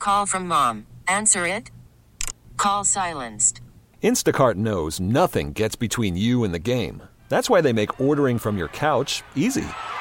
Call from mom. Answer it. Call silenced. Instacart knows nothing gets between you and the game. That's why they make ordering from your couch easy.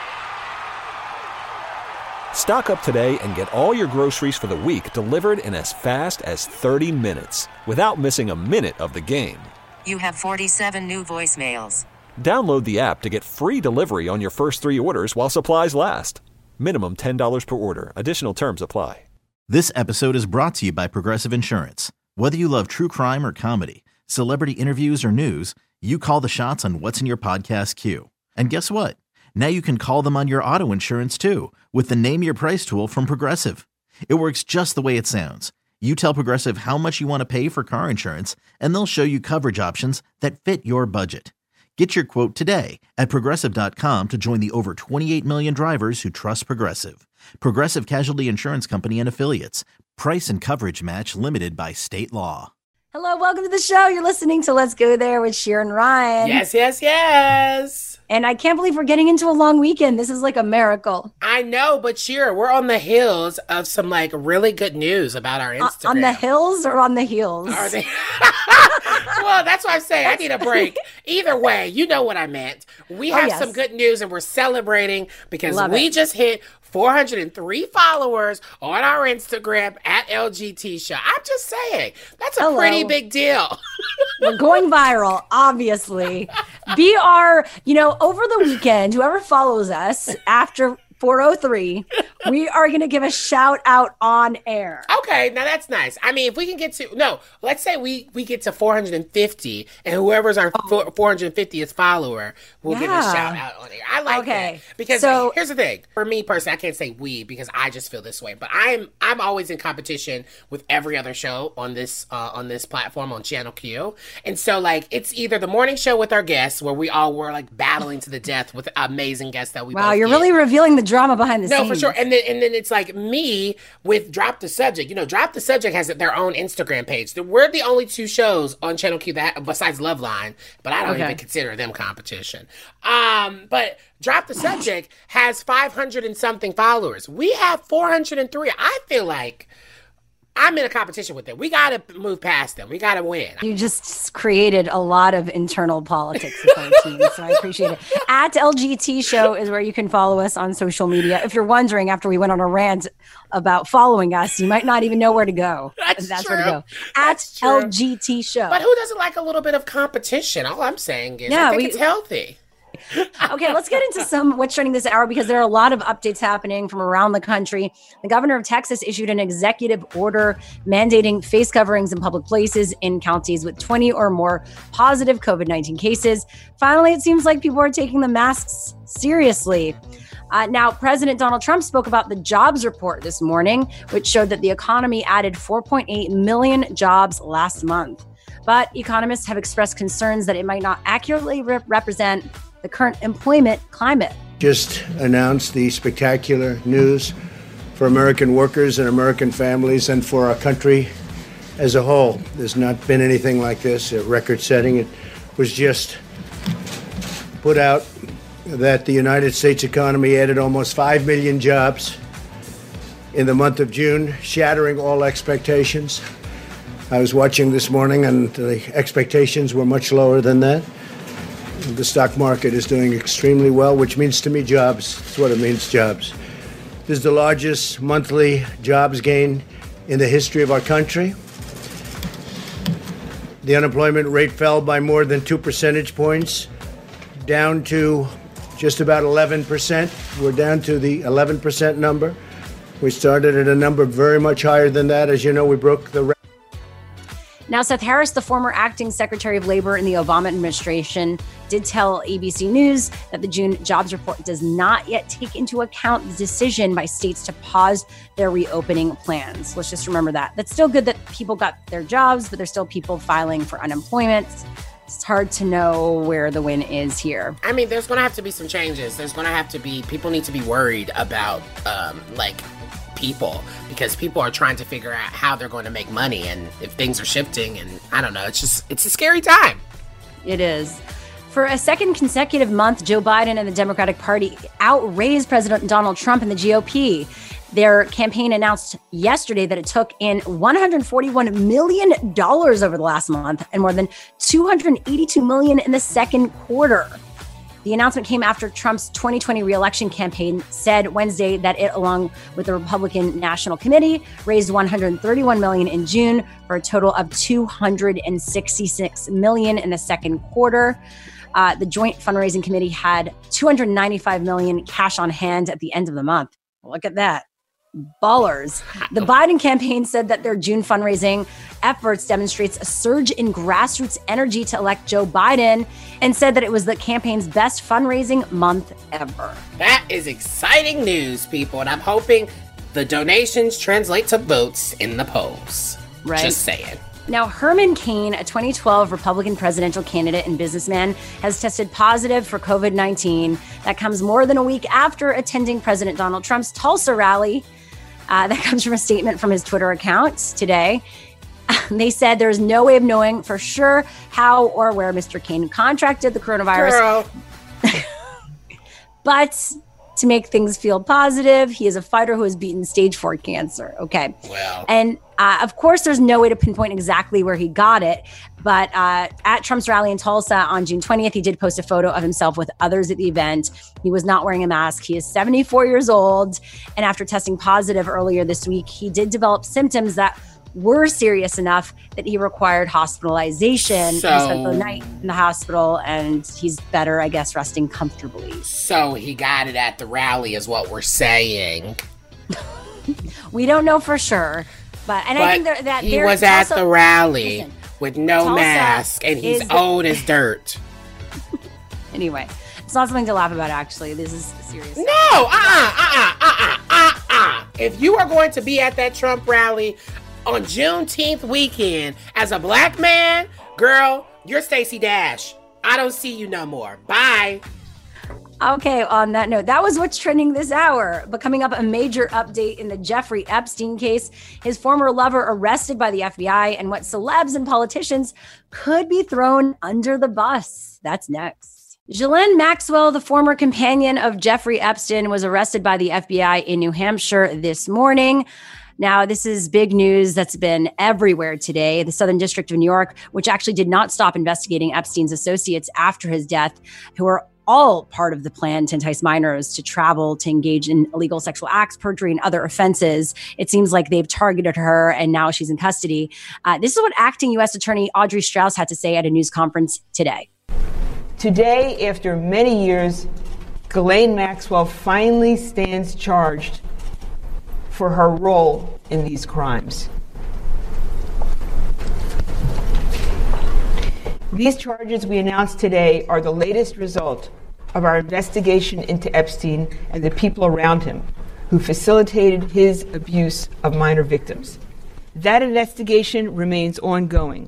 Stock up today and get all your groceries for the week delivered in as fast as 30 minutes without missing a minute of the game. You have 47 new voicemails. Download the app to get free delivery on your first 3 orders while supplies last. Minimum $10 per order. Additional terms apply. This episode is brought to you by Progressive Insurance. Whether you love true crime or comedy, celebrity interviews or news, you call the shots on what's in your podcast queue. And guess what? Now you can call them on your auto insurance too with the Name Your Price tool from Progressive. It works just the way it sounds. You tell Progressive how much you want to pay for car insurance, and they'll show you coverage options that fit your budget. Get your quote today at Progressive.com to join the over 28 million drivers who trust Progressive. Progressive Casualty Insurance Company and Affiliates. Price and coverage match limited by state law. Hello, welcome to the show. You're listening to Let's Go There with Sharon Ryan. Yes. And I can't believe we're getting into a long weekend. This is like a miracle. I know, but Shira, we're on the heels of some like really good news about our Instagram. On the hills or on the heels? Are they? Well, that's what I'm saying. I need a break. Either way, you know what I meant. We have some good news and we're celebrating because we just hit 403 followers on our Instagram at LGT Show. I'm just saying, that's a pretty big deal. We're going viral, obviously. Over the weekend, whoever follows us after 403, we are going to give a shout out on air. Okay, now that's nice. I mean, if we can get to, let's say we get to 450 and whoever's our 450th follower will give a shout out on air. I like that. Because here's the thing. For me personally, I can't say we because I just feel this way, but I'm always in competition with every other show on this platform on Channel Q. And so like it's either the morning show with our guests where we all were like battling to the death with amazing guests that we both you're get. really revealing the drama behind the scenes. No, for sure. And then it's like me with Drop the Subject. Drop the Subject has their own Instagram page. We're the only 2 shows on Channel Q that besides Loveline, but I don't even consider them competition. But Drop the Subject has 500 and something followers. We have 403. I feel like I'm in a competition with them. We got to move past them. We got to win. You just created a lot of internal politics with our team, so I appreciate it. At LGT Show is where you can follow us on social media. If you're wondering, after we went on a rant about following us, you might not even know where to go. That's where to go. At LGT Show. But who doesn't like a little bit of competition? All I'm saying is I think it's healthy. Okay, let's get into what's trending this hour because there are a lot of updates happening from around the country. The governor of Texas issued an executive order mandating face coverings in public places in counties with 20 or more positive COVID-19 cases. Finally, it seems like people are taking the masks seriously. Now, President Donald Trump spoke about the jobs report this morning, which showed that the economy added 4.8 million jobs last month. But economists have expressed concerns that it might not accurately represent the current employment climate. Just announced the spectacular news for American workers and American families and for our country as a whole. There's not been anything like this, record-setting. It was just put out that the United States economy added almost 5 million jobs in the month of June, shattering all expectations. I was watching this morning and the expectations were much lower than that. The stock market is doing extremely well, which means to me jobs. That's what it means, jobs. This is the largest monthly jobs gain in the history of our country. The unemployment rate fell by more than 2 percentage points, down to just about 11%. We're down to the 11% number. We started at a number very much higher than that. As you know, we broke the record. Now, Seth Harris, the former acting Secretary of Labor in the Obama administration, did tell ABC News that the June jobs report does not yet take into account the decision by states to pause their reopening plans. Let's just remember that. That's still good that people got their jobs, but there's still people filing for unemployment. It's hard to know where the win is here. I mean, there's going to have to be some changes. There's going to have to be, people need to be worried about, people, because people are trying to figure out how they're going to make money and if things are shifting, and I don't know, it's a scary time. It is. For a second consecutive month, Joe Biden and the Democratic Party outraised President Donald Trump and the GOP. Their campaign announced yesterday that it took in $141 million over the last month and more than $282 million in the second quarter. The announcement came after Trump's 2020 re-election campaign said Wednesday that it, along with the Republican National Committee, raised $131 million in June for a total of $266 million in the second quarter. The Joint Fundraising Committee had $295 million cash on hand at the end of the month. Look at that. Ballers. The Biden campaign said that their June fundraising efforts demonstrates a surge in grassroots energy to elect Joe Biden and said that it was the campaign's best fundraising month ever. That is exciting news, people, and I'm hoping the donations translate to votes in the polls. Right. Just saying. Now, Herman Cain, a 2012 Republican presidential candidate and businessman, has tested positive for COVID-19. That comes more than a week after attending President Donald Trump's Tulsa rally. That comes from a statement from his Twitter account today. They said there's no way of knowing for sure how or where Mr. Cain contracted the coronavirus. But to make things feel positive, he is a fighter who has beaten stage 4 cancer. Okay. Wow. And of course, there's no way to pinpoint exactly where he got it. But at Trump's rally in Tulsa on June 20th, he did post a photo of himself with others at the event. He was not wearing a mask. He is 74 years old. And after testing positive earlier this week, he did develop symptoms that were serious enough that he required hospitalization. He spent the night in the hospital, and he's better, I guess, resting comfortably. So he got it at the rally is what we're saying. We don't know for sure. But I think that he was at the rally with no mask, and he's old as dirt. Anyway, it's not something to laugh about, actually. This is serious. No, If you are going to be at that Trump rally on Juneteenth weekend as a black man, girl, you're Stacey Dash. I don't see you no more. Bye. Okay, on that note, that was what's trending this hour. But coming up, a major update in the Jeffrey Epstein case, his former lover arrested by the FBI, and what celebs and politicians could be thrown under the bus. That's next. Ghislaine Maxwell, the former companion of Jeffrey Epstein, was arrested by the FBI in New Hampshire this morning. Now, this is big news that's been everywhere today. The Southern District of New York, which actually did not stop investigating Epstein's associates after his death, who are all part of the plan to entice minors to travel, to engage in illegal sexual acts, perjury, and other offenses. It seems like they've targeted her, and now she's in custody. This is what acting U.S. Attorney Audrey Strauss had to say at a news conference today. Today, after many years, Ghislaine Maxwell finally stands charged for her role in these crimes. These charges we announced today are the latest result of our investigation into Epstein and the people around him who facilitated his abuse of minor victims. That investigation remains ongoing.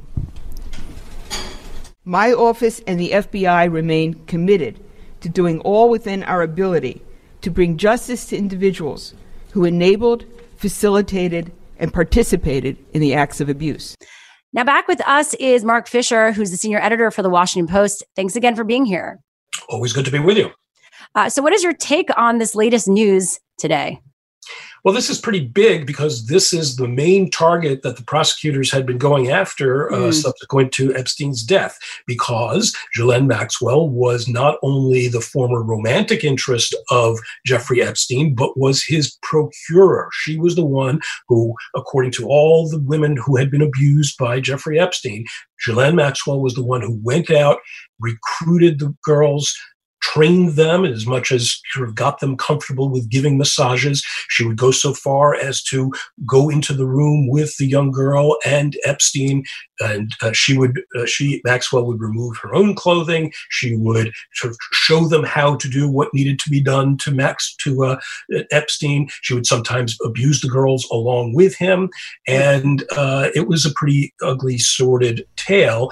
My office and the FBI remain committed to doing all within our ability to bring justice to individuals who enabled, facilitated, and participated in the acts of abuse. Now back with us is Mark Fisher, who's the senior editor for the Washington Post. Thanks again for being here. Always good to be with you. So what is your take on this latest news today? Well, this is pretty big because this is the main target that the prosecutors had been going after subsequent to Epstein's death, because Ghislaine Maxwell was not only the former romantic interest of Jeffrey Epstein, but was his procurer. She was the one who, according to all the women who had been abused by Jeffrey Epstein, Ghislaine Maxwell was the one who went out, recruited the girls, trained them as much as sort of got them comfortable with giving massages. She would go so far as to go into the room with the young girl and Epstein, and Maxwell would remove her own clothing. She would sort of show them how to do what needed to be done to Epstein. She would sometimes abuse the girls along with him, and it was a pretty ugly, sordid tale.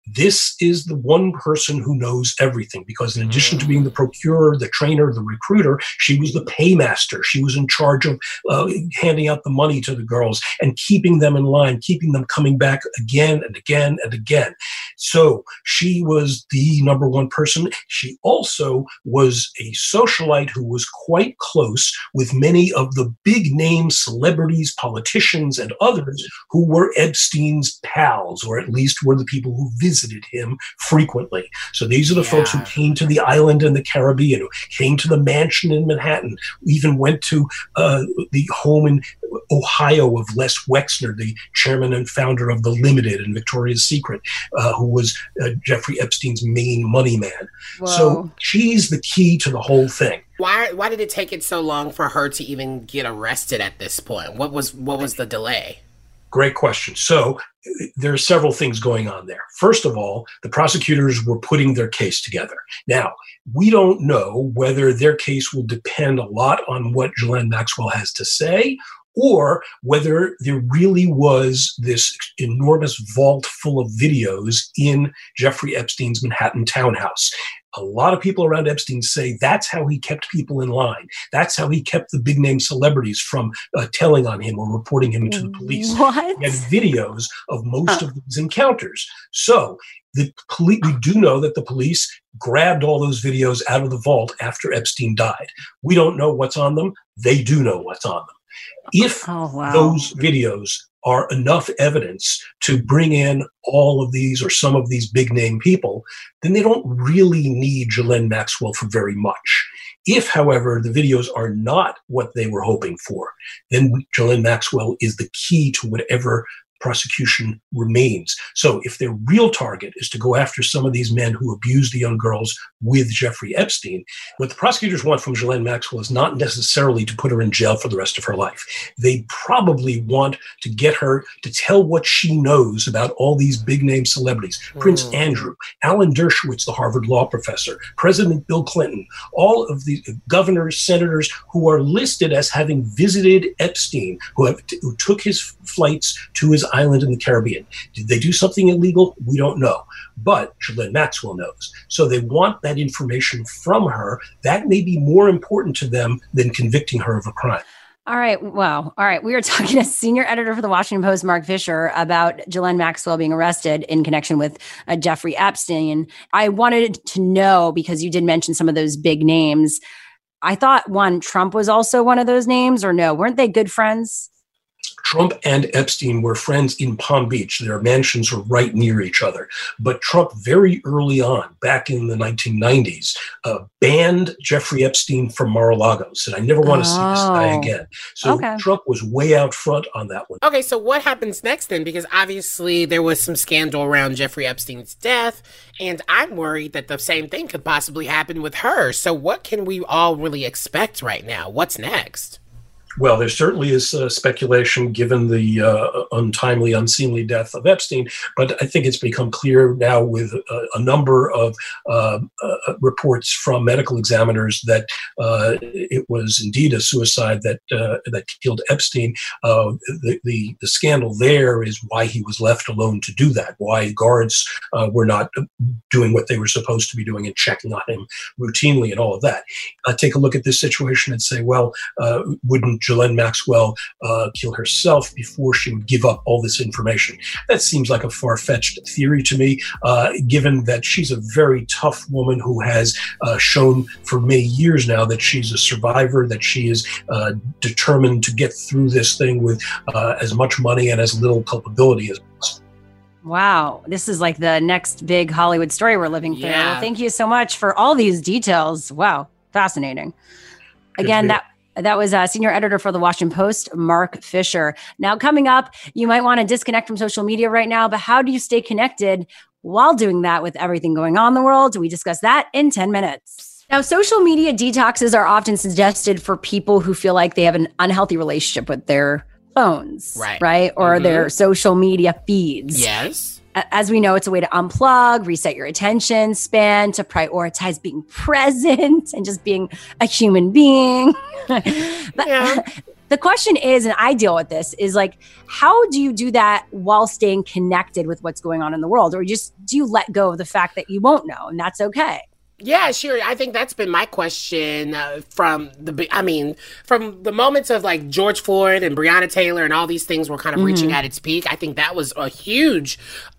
this is the one person who knows everything, because in addition to being the procurer, the trainer, the recruiter, she was the paymaster. She was in charge of handing out the money to the girls and keeping them in line, keeping them coming back again and again and again. So she was the number one person. She also was a socialite who was quite close with many of the big name celebrities, politicians, and others who were Epstein's pals, or at least were the people who visited him frequently. So these are the folks who came to the island in the Caribbean, who came to the mansion in Manhattan, even went to the home in Ohio of Les Wexner, the chairman and founder of The Limited and Victoria's Secret, who was Jeffrey Epstein's main money man. Whoa. So she's the key to the whole thing. Why did it take it so long for her to even get arrested at this point? What was the delay? Great question. So there are several things going on there. First of all, the prosecutors were putting their case together. Now, we don't know whether their case will depend a lot on what Ghislaine Maxwell has to say, or whether there really was this enormous vault full of videos in Jeffrey Epstein's Manhattan townhouse. A lot of people around Epstein say that's how he kept people in line. That's how he kept the big name celebrities from telling on him or reporting him to the police. What? He had videos of most of these encounters. So we do know that the police grabbed all those videos out of the vault after Epstein died. We don't know what's on them. They do know what's on them. If those videos are enough evidence to bring in all of these or some of these big name people, then they don't really need Ghislaine Maxwell for very much. If, however, the videos are not what they were hoping for, then Ghislaine Maxwell is the key to whatever prosecution remains. So if their real target is to go after some of these men who abused the young girls with Jeffrey Epstein, what the prosecutors want from Ghislaine Maxwell is not necessarily to put her in jail for the rest of her life. They probably want to get her to tell what she knows about all these big name celebrities. Prince Andrew, Alan Dershowitz, the Harvard law professor, President Bill Clinton, all of the governors, senators who are listed as having visited Epstein, who took his flights to his island in the Caribbean. Did they do something illegal? We don't know. But Ghislaine Maxwell knows. So they want that information from her. That may be more important to them than convicting her of a crime. All right. Wow. All right. We are talking to senior editor for the Washington Post, Mark Fisher, about Ghislaine Maxwell being arrested in connection with Jeffrey Epstein. I wanted to know, because you did mention some of those big names. I thought, Trump was also one of those names, or no? Weren't they good friends? Trump and Epstein were friends in Palm Beach. Their mansions were right near each other. But Trump, very early on, back in the 1990s, banned Jeffrey Epstein from Mar-a-Lago, said, I never want to see this guy again. So Trump was way out front on that one. Okay, so what happens next then? Because obviously there was some scandal around Jeffrey Epstein's death, and I'm worried that the same thing could possibly happen with her. So what can we all really expect right now? What's next? Well, there certainly is speculation given the untimely, unseemly death of Epstein, but I think it's become clear now with a number of reports from medical examiners that it was indeed a suicide that killed Epstein. The scandal there is why he was left alone to do that, why guards were not doing what they were supposed to be doing and checking on him routinely and all of that. Take a look at this situation and say, well, wouldn't Ghislaine Maxwell kill herself before she would give up all this information? That seems like a far-fetched theory to me, given that she's a very tough woman who has shown for many years now that she's a survivor, that she is determined to get through this thing with as much money and as little culpability as possible. Wow. This is like the next big Hollywood story we're living through. Yeah. Well, thank you so much for all these details. Wow. Fascinating. Again, that was senior editor for the Washington Post, Mark Fisher. Now, coming up, you might want to disconnect from social media right now, but how do you stay connected while doing that with everything going on in the world? We discuss that in 10 minutes. Now, social media detoxes are often suggested for people who feel like they have an unhealthy relationship with their phones, right? Or their social media feeds. Yes. As we know, it's a way to unplug, reset your attention span, to prioritize being present and just being a human being. The question is, and I deal with this, is like, how do you do that while staying connected with what's going on in the world? Or just do you let go of the fact that you won't know, and that's okay? Yeah, sure. I think that's been my question from the moments of like George Floyd and Breonna Taylor and all these things were kind of reaching at its peak. I think that was a huge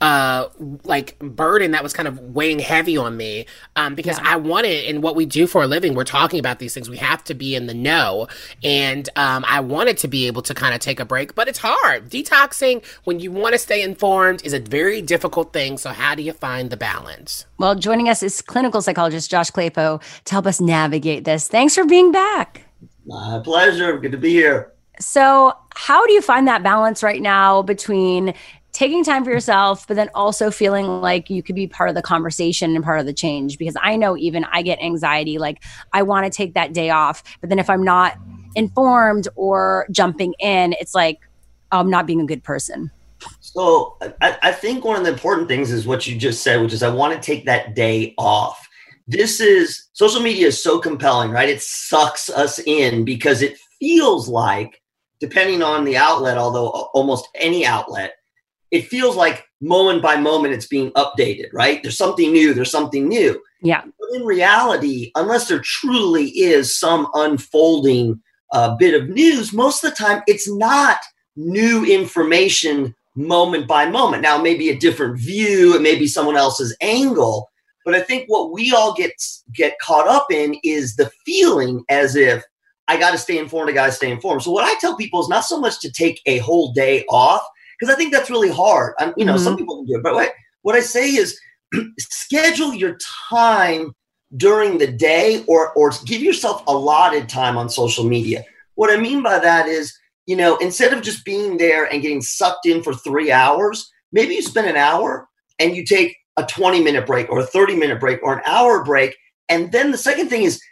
burden that was kind of weighing heavy on me because I wanted, and what we do for a living, we're talking about these things. We have to be in the know. And I wanted to be able to kind of take a break, but it's hard. Detoxing, when you want to stay informed, is a very difficult thing. So how do you find the balance? Well, joining us is clinical psychologist Josh Clapo to help us navigate this. Thanks for being back. My pleasure. Good to be here. So how do you find that balance right now between taking time for yourself, but then also feeling like you could be part of the conversation and part of the change? Because I know even I get anxiety, like I want to take that day off, but then if I'm not informed or jumping in, it's like I'm not being a good person. So I think one of the important things is what you just said, which is I want to take that day off. Social media is so compelling, right? It sucks us in because it feels like, depending on the outlet, although almost any outlet, it feels like moment by moment it's being updated, right? There's something new. Yeah. But in reality, unless there truly is some unfolding bit of news, most of the time it's not new information moment by moment. Now, maybe a different view, it may be someone else's angle, but I think what we all get caught up in is the feeling as if I got to stay informed. So what I tell people is not so much to take a whole day off, because I think that's really hard. Some people can do it, but what I say is schedule your time during the day or give yourself allotted time on social media. What I mean by that is, instead of just being there and getting sucked in for 3 hours, maybe you spend an hour and you take a 20-minute break or a 30-minute break or an hour break. And then the second thing is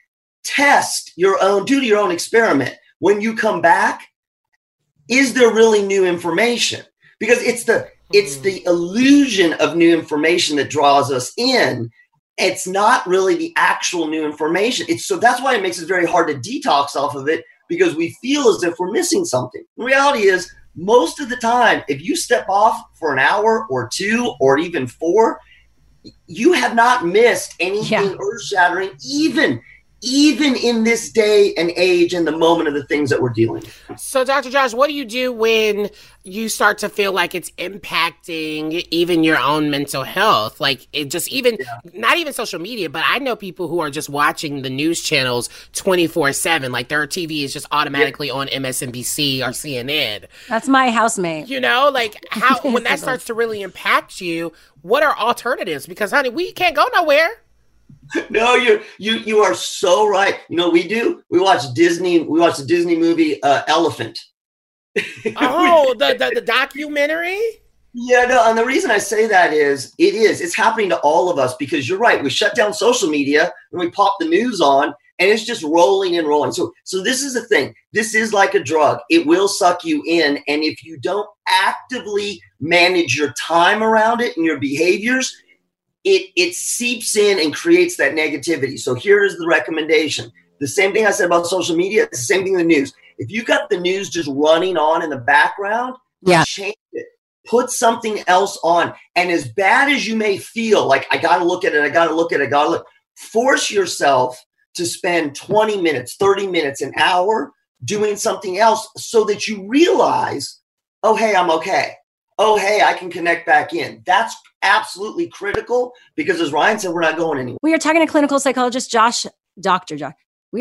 do your own experiment. When you come back, is there really new information? Because it's the illusion of new information that draws us in. It's not really the actual new information. So that's why it makes it very hard to detox off of it, because we feel as if we're missing something. The reality is, most of the time, if you step off for an hour or 2 or even 4, you have not missed anything earth-shattering, even in this day and age and the moment of the things that we're dealing with. So, Dr. Josh, what do you do when you start to feel like it's impacting even your own mental health? Like it just not even social media, but I know people who are just watching the news channels 24/7. Like their TV is just automatically on MSNBC or CNN. That's my housemate. When that starts to really impact you, what are alternatives? Because, honey, we can't go nowhere. No, you are so right. We do. We watch Disney. We watch the Disney movie Elephant. Oh, the documentary. Yeah, no. And the reason I say that is it's happening to all of us, because you're right. We shut down social media and we pop the news on, and it's just rolling and rolling. So this is the thing. This is like a drug. It will suck you in, and if you don't actively manage your time around it and your behaviors, it seeps in and creates that negativity. So here is the recommendation. The same thing I said about social media, it's the same thing in the news. If you got the news just running on in the background, change it. Put something else on. And as bad as you may feel, like I got to look at it, force yourself to spend 20 minutes, 30 minutes, an hour doing something else so that you realize, oh, hey, I'm okay. Oh, hey, I can connect back in. That's absolutely critical, because as Ryan said, we're not going anywhere. We are talking to clinical psychologist Dr. Josh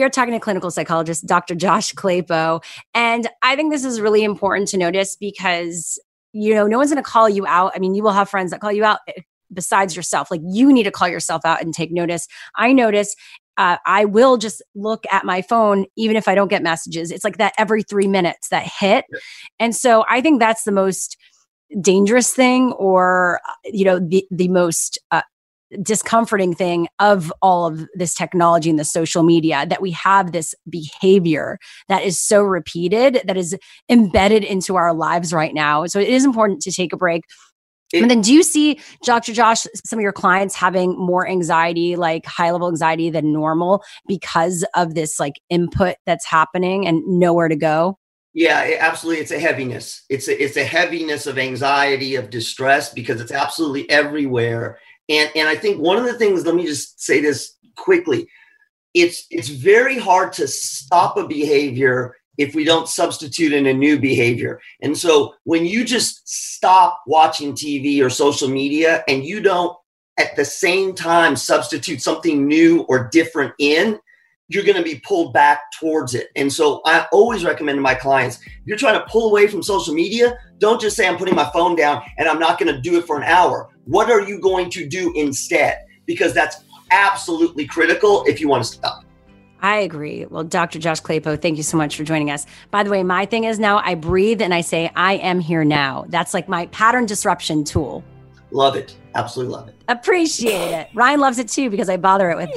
Clapo. And I think this is really important to notice because, no one's going to call you out. I mean, you will have friends that call you out besides yourself. Like, you need to call yourself out and take notice. I notice I will just look at my phone, even if I don't get messages. It's like that every 3 minutes that hit. Yeah. And so I think that's the most dangerous thing, or the most discomforting thing of all of this technology and the social media, that we have this behavior that is so repeated, that is embedded into our lives right now. So it is important to take a break. And then do you see, Dr. Josh, some of your clients having more anxiety, like high level anxiety than normal, because of this like input that's happening and nowhere to go? Yeah, absolutely. It's a heaviness. It's a heaviness of anxiety, of distress, because it's absolutely everywhere. And I think one of the things, let me just say this quickly, it's very hard to stop a behavior if we don't substitute in a new behavior. And so when you just stop watching TV or social media and you don't at the same time substitute something new or different in, you're going to be pulled back towards it. And so I always recommend to my clients, if you're trying to pull away from social media, don't just say, I'm putting my phone down and I'm not going to do it for an hour. What are you going to do instead? Because that's absolutely critical if you want to stop. I agree. Well, Dr. Josh Claypo, thank you so much for joining us. By the way, my thing is now I breathe and I say, I am here now. That's like my pattern disruption tool. Love it. Absolutely love it. Appreciate it. Ryan loves it too because I bother it with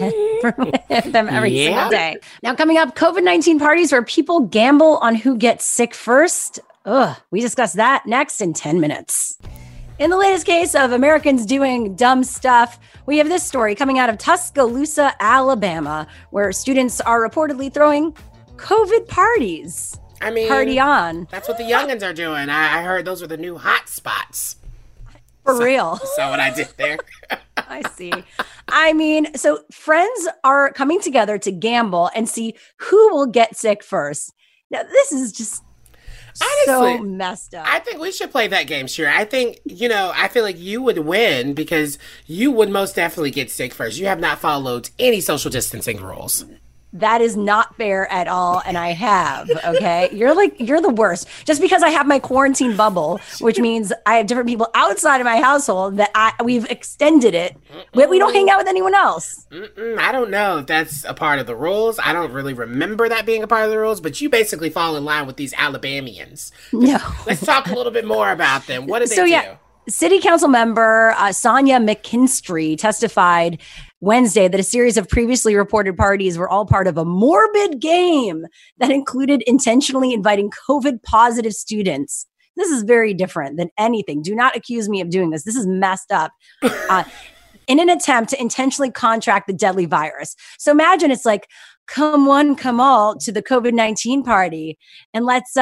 him every single day. Now, coming up, COVID-19 parties where people gamble on who gets sick first. We discuss that next in 10 minutes. In the latest case of Americans doing dumb stuff, we have this story coming out of Tuscaloosa, Alabama, where students are reportedly throwing COVID parties. I mean, party on. That's what the youngins are doing. I heard those were the new hot spots. For real. So what I did there. I see. I mean, so friends are coming together to gamble and see who will get sick first. Now, this is just honestly, so messed up. I think we should play that game, sure. I think, I feel like you would win because you would most definitely get sick first. You have not followed any social distancing rules. That is not fair at all. And I have, okay? You're the worst. Just because I have my quarantine bubble, which means I have different people outside of my household that we've extended it, but we don't hang out with anyone else. I don't know if that's a part of the rules. I don't really remember that being a part of the rules, but you basically fall in line with these Alabamians. No. Let's talk a little bit more about them. What did they do? Yeah, City Council member Sonia McKinstry testified Wednesday that a series of previously reported parties were all part of a morbid game that included intentionally inviting COVID-positive students. This is very different than anything. Do not accuse me of doing this. This is messed up. In an attempt to intentionally contract the deadly virus. So imagine it's like, come one, come all to the COVID-19 party, and let's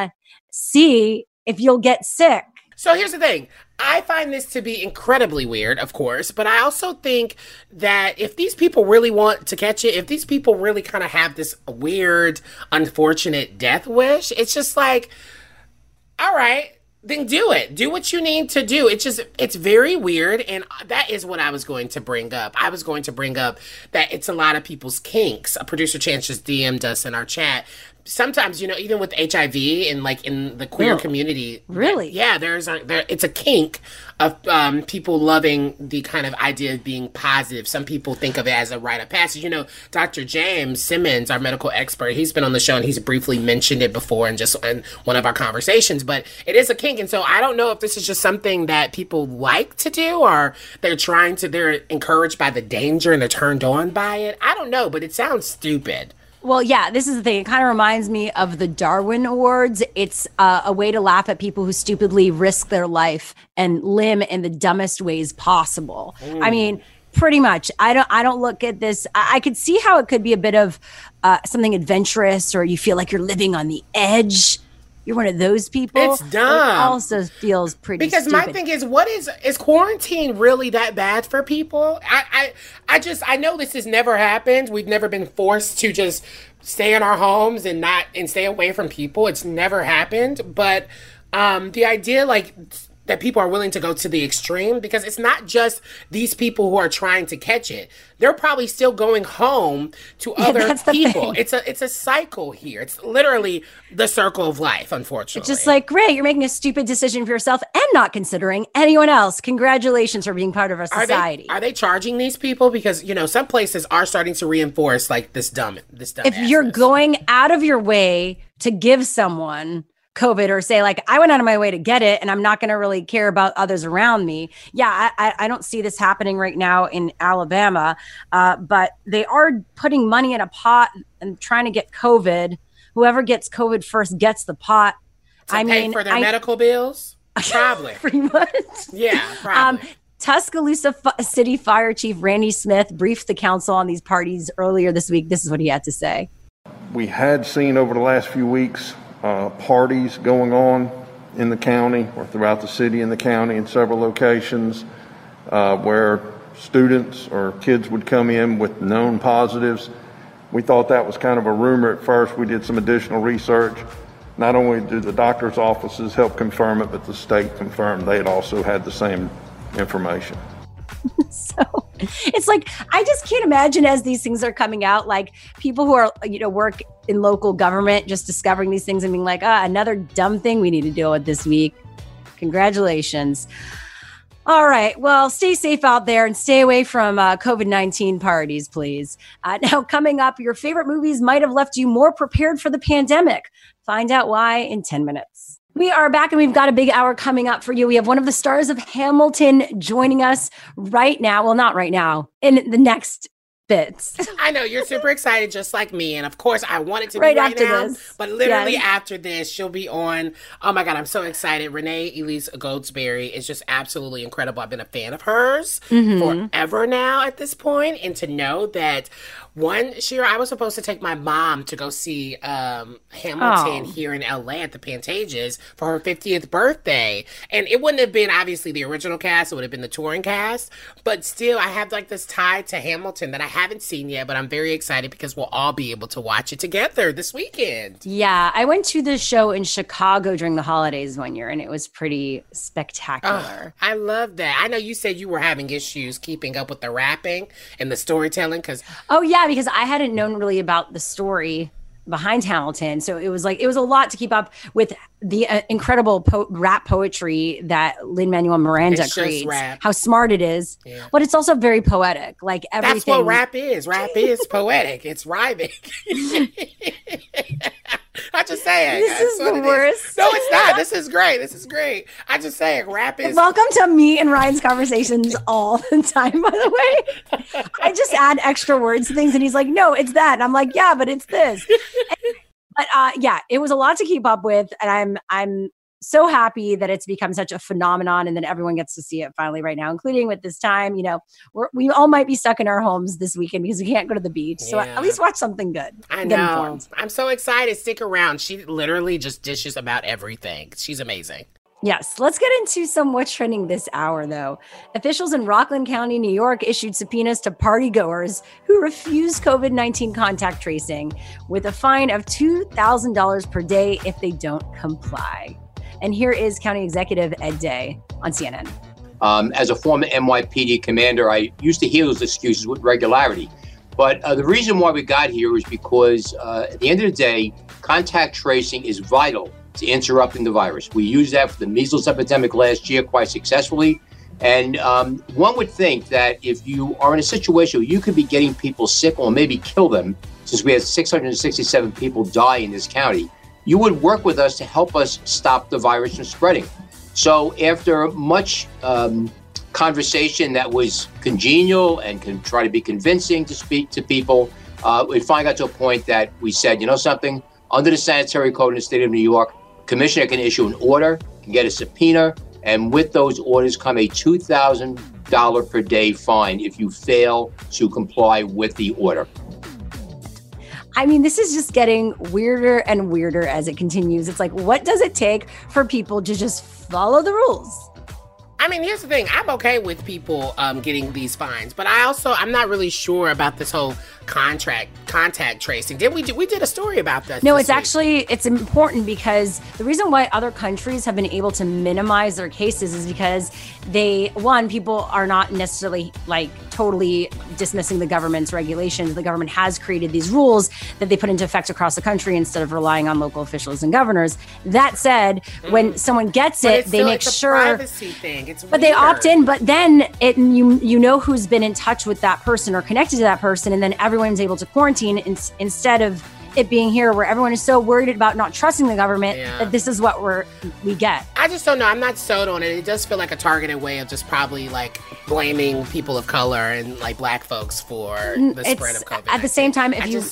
see if you'll get sick. So here's the thing. I find this to be incredibly weird, of course, but I also think that if these people really want to catch it, if these people really kind of have this weird, unfortunate death wish, it's just like, all right, then do it. Do what you need to do. It's very weird, and that is what I was going to bring up. I was going to bring up that it's a lot of people's kinks. Producer Chance just DM'd us in our chat. Sometimes, even with HIV and like in the queer community. Really? It's a kink of people loving the kind of idea of being positive. Some people think of it as a rite of passage. Dr. James Simmons, our medical expert, he's been on the show and he's briefly mentioned it before in one of our conversations, but it is a kink. And so I don't know if this is just something that people like to do or they're encouraged by the danger and they're turned on by it. I don't know, but it sounds stupid. Well, yeah, this is the thing. It kind of reminds me of the Darwin Awards. It's a way to laugh at people who stupidly risk their life and limb in the dumbest ways possible. I mean, pretty much. I don't look at this. I could see how it could be a bit of something adventurous, or you feel like you're living on the edge. You're one of those people. It's dumb. It also feels pretty because stupid. My thing is, is quarantine really that bad for people? I know this has never happened. We've never been forced to just stay in our homes and stay away from people. It's never happened. But the idea that people are willing to go to the extreme, because it's not just these people who are trying to catch it. They're probably still going home to other people. It's a cycle here. It's literally the circle of life, unfortunately. It's just like, great, you're making a stupid decision for yourself and not considering anyone else. Congratulations for being part of our society. Are they charging these people? Because, some places are starting to reinforce this dumb. If you're going out of your way to give someone COVID, or say I went out of my way to get it and I'm not going to really care about others around me. Yeah, I don't see this happening right now in Alabama, but they are putting money in a pot and trying to get COVID. Whoever gets COVID first gets the pot. Pay for their medical bills? Probably. Pretty much. Yeah, probably. Tuscaloosa City Fire Chief Randy Smith briefed the council on these parties earlier this week. This is what he had to say. We had seen over the last few weeks parties going on in the county or throughout the city and the county in several locations where students or kids would come in with known positives. We thought that was kind of a rumor at first. We did some additional research. Not only did the doctor's offices help confirm it, but the state confirmed they had also had the same information. So it's like, I just can't imagine as these things are coming out, like people who are, work in local government just discovering these things and being like, another dumb thing we need to deal with this week. Congratulations. All right. Well, stay safe out there and stay away from COVID-19 parties, please. Now, coming up, your favorite movies might have left you more prepared for the pandemic. Find out why in 10 minutes. We are back and we've got a big hour coming up for you. We have one of the stars of Hamilton joining us right now. Well, not right now, in the next bits. I know you're super excited, just like me. And of course, I want it to be right after now, this. But literally after this, she'll be on. Oh my God, I'm so excited. Renee Elise Goldsberry is just absolutely incredible. I've been a fan of hers forever now at this point. And to know that one year I was supposed to take my mom to go see Hamilton here in LA at the Pantages for her 50th birthday. And it wouldn't have been obviously the original cast, it would have been the touring cast. But still, I have like this tie to Hamilton that I haven't seen yet, but I'm very excited because we'll all be able to watch it together this weekend. Yeah, I went to the show in Chicago during the holidays one year and it was pretty spectacular. I love that. I know you said you were having issues keeping up with the rapping and the storytelling because... Oh, yeah, because I hadn't known really about the story behind Hamilton. So it was a lot to keep up with the incredible rap poetry that Lin-Manuel Miranda creates. How smart it is. Yeah. But it's also very poetic. Like everything. That's what rap is. Rap is poetic. It's rhyming. I'm just saying. This is the worst. No, it's not. This is great. This is great. I'm just saying, rap is... Welcome to me and Ryan's conversations all the time, by the way. I just add extra words to things and he's like, no, it's that. And I'm like, yeah, but it's this. But yeah, it was a lot to keep up with. And I'm so happy that it's become such a phenomenon and that everyone gets to see it finally right now, including with this time, we all might be stuck in our homes this weekend because we can't go to the beach. So at least watch something good. I know. I'm so excited. Stick around. She literally just dishes about everything. She's amazing. Yes. Let's get into some what's trending this hour, though. Officials in Rockland County, New York, issued subpoenas to partygoers who refused COVID-19 contact tracing with a fine of $2,000 per day if they don't comply. And here is County Executive Ed Day on CNN. As a former NYPD commander, I used to hear those excuses with regularity. But the reason why we got here is because at the end of the day, contact tracing is vital to interrupting the virus. We used that for the measles epidemic last year quite successfully. And one would think that if you are in a situation where you could be getting people sick or maybe kill them, since we had 667 people die in this county, you would work with us to help us stop the virus from spreading. So after much conversation that was congenial and can try to be convincing to speak to people, we finally got to a point that we said, you know something, under the sanitary code in the state of New York, commissioner can issue an order, can get a subpoena, and with those orders come a $2,000 per day fine if you fail to comply with the order. I mean, this is just getting weirder and weirder as it continues. It's like, what does it take for people to just follow the rules? I mean, here's the thing. I'm okay with people getting these fines, but I'm not really sure about this whole contact tracing. We did a story about that. No, it's important because the reason why other countries have been able to minimize their cases is because people are not necessarily like totally dismissing the government's regulations. The government has created these rules that they put into effect across the country instead of relying on local officials and governors. That said, when someone gets it, they make sure. It's a privacy thing. It's but weird. They opt in. But then you know who's been in touch with that person or connected to that person, and then everyone's able to quarantine instead of it being here where everyone is so worried about not trusting the government that this is what we get. I just don't know. I'm not sold on it. It does feel like a targeted way of just probably like blaming people of color and like black folks for the spread of COVID. At the same time,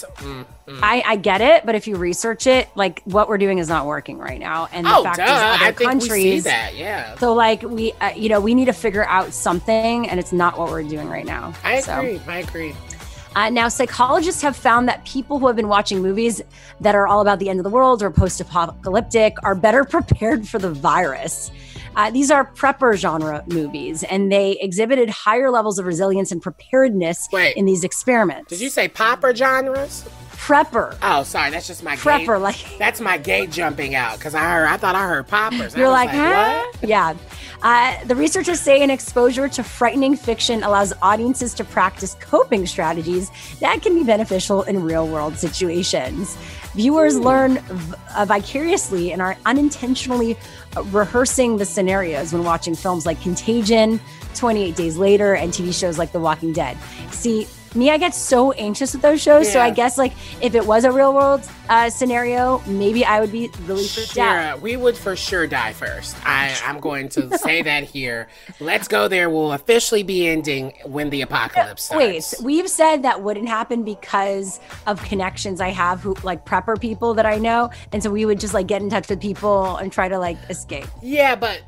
I get it, but if you research it, like what we're doing is not working right now. And the fact is other countries, we see that, yeah. So like we need to figure out something, and it's not what we're doing right now. I agree. Now, psychologists have found that people who have been watching movies that are all about the end of the world or post-apocalyptic are better prepared for the virus. These are prepper genre movies, and they exhibited higher levels of resilience and preparedness in these experiments. Did you say popper genres? Prepper. Oh, sorry, that's just my prepper. That's my gate jumping out because I thought I heard poppers. You're like, huh? What? Yeah. The researchers say an exposure to frightening fiction allows audiences to practice coping strategies that can be beneficial in real-world situations. Viewers learn vicariously and are unintentionally rehearsing the scenarios when watching films like Contagion, 28 Days Later, and TV shows like The Walking Dead. See, me, I get so anxious with those shows. Yeah. So I guess if it was a real world scenario, maybe I would be really freaked out. We would for sure die first. I'm going to say that here. Let's go there. We'll officially be ending when the apocalypse starts. Wait, we've said that wouldn't happen because of connections I have who prepper people that I know. And so we would just get in touch with people and try to escape. Yeah, but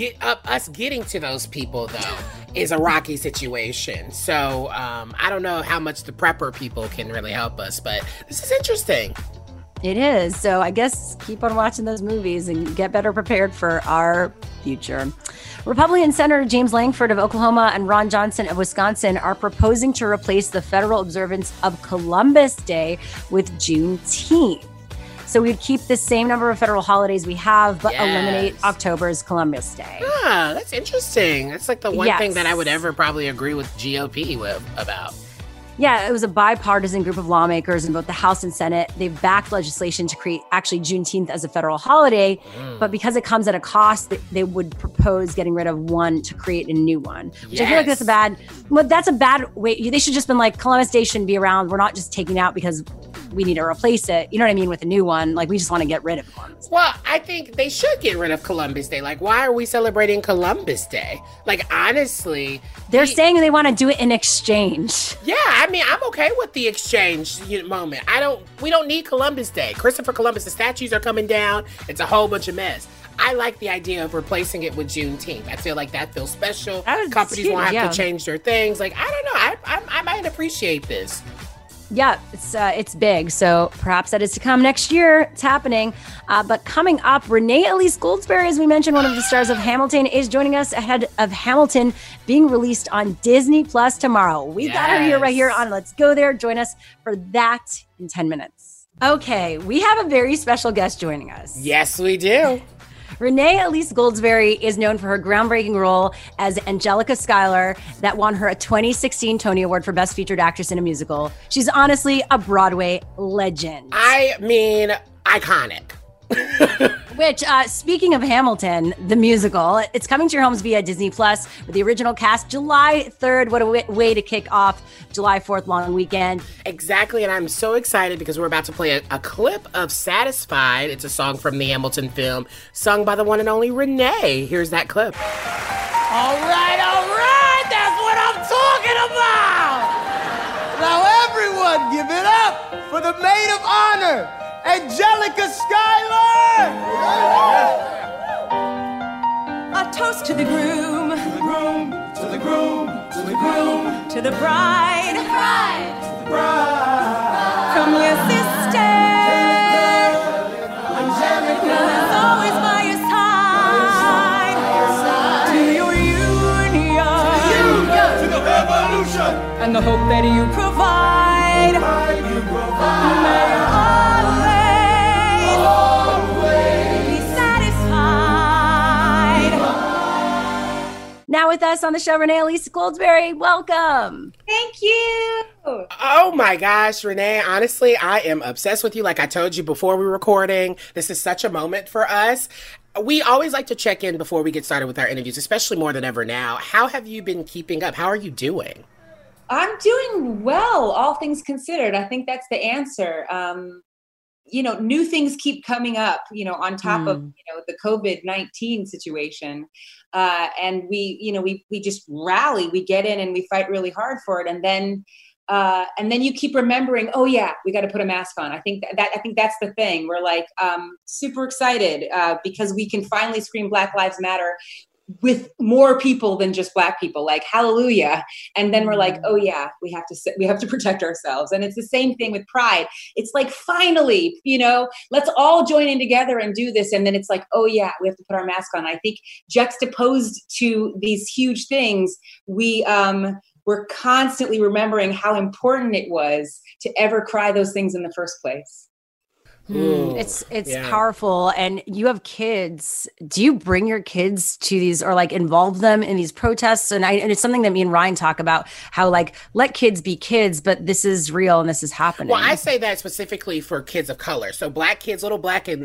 us getting to those people though is a rocky situation. So I don't know how much the prepper people can really help us, but this is interesting. It is. So I guess keep on watching those movies and get better prepared for our future. Republican Senator James Langford of Oklahoma and Ron Johnson of Wisconsin are proposing to replace the federal observance of Columbus Day with Juneteenth. So we'd keep the same number of federal holidays we have, but eliminate October's Columbus Day. Ah, that's interesting. That's the one thing that I would ever probably agree with GOP about. Yeah, it was a bipartisan group of lawmakers in both the House and Senate. They've backed legislation to create actually Juneteenth as a federal holiday, but because it comes at a cost, they would propose getting rid of one to create a new one. Which I feel like that's a bad way. They should just been Columbus Day shouldn't be around. We're not just taking it out because we need to replace it. You know what I mean? With a new one. We just want to get rid of one. Well, I think they should get rid of Columbus Day. Why are we celebrating Columbus Day? Honestly. They're saying they want to do it in exchange. Yeah, I'm okay with the exchange moment. We don't need Columbus Day. Christopher Columbus, the statues are coming down. It's a whole bunch of mess. I like the idea of replacing it with Juneteenth. I feel like that feels special. Companies won't have to change their things. I don't know. I might appreciate this. Yeah, it's big. So perhaps that is to come next year. It's happening. But coming up, Renee Elise Goldsberry, as we mentioned, one of the stars of Hamilton, is joining us ahead of Hamilton being released on Disney Plus tomorrow. We got her here right here on Let's Go There. Join us for that in 10 minutes. Okay, we have a very special guest joining us. Yes, we do. Renee Elise Goldsberry is known for her groundbreaking role as Angelica Schuyler that won her a 2016 Tony Award for Best Featured Actress in a Musical. She's honestly a Broadway legend. Iconic. Which, speaking of Hamilton, the musical, it's coming to your homes via Disney Plus with the original cast July 3rd. What a way to kick off July 4th long weekend. Exactly, and I'm so excited because we're about to play a clip of Satisfied. It's a song from the Hamilton film, sung by the one and only Renee. Here's that clip. All right, that's what I'm talking about! Now everyone give it up for the maid of honor, Angelica Schuyler! A toast to the groom. To the groom, to the groom, to the groom. To the bride. To the bride. To the bride. From your sister. Angelica. Who's always by your side. To your union. To the union. To the revolution. And the hope that you provide. You provide. May Now with us on the show, Renee Elise Goldsberry. Welcome. Thank you. Oh my gosh, Renee. Honestly, I am obsessed with you. Like I told you before we were recording, this is such a moment for us. We always like to check in before we get started with our interviews, especially more than ever now. How have you been keeping up? How are you doing? I'm doing well, all things considered. I think that's the answer. New things keep coming up, on top of, the COVID-19 situation. And we just rally, we get in and we fight really hard for it. And then you keep remembering, oh yeah, we got to put a mask on. I think that's the thing. We're super excited because we can finally scream Black Lives Matter with more people than just Black people, like hallelujah. And then we're like, oh yeah, we have to protect ourselves. And it's the same thing with Pride. It's like, finally, let's all join in together and do this. And then it's like, oh yeah, we have to put our mask on. I think juxtaposed to these huge things, we're constantly remembering how important it was to ever cry those things in the first place. It's powerful. And you have kids. Do you bring your kids to these or like involve them in these protests? And it's something that me and Ryan talk about, how like let kids be kids, but this is real and this is happening. Well, I say that specifically for kids of color. So Black kids, little Black and,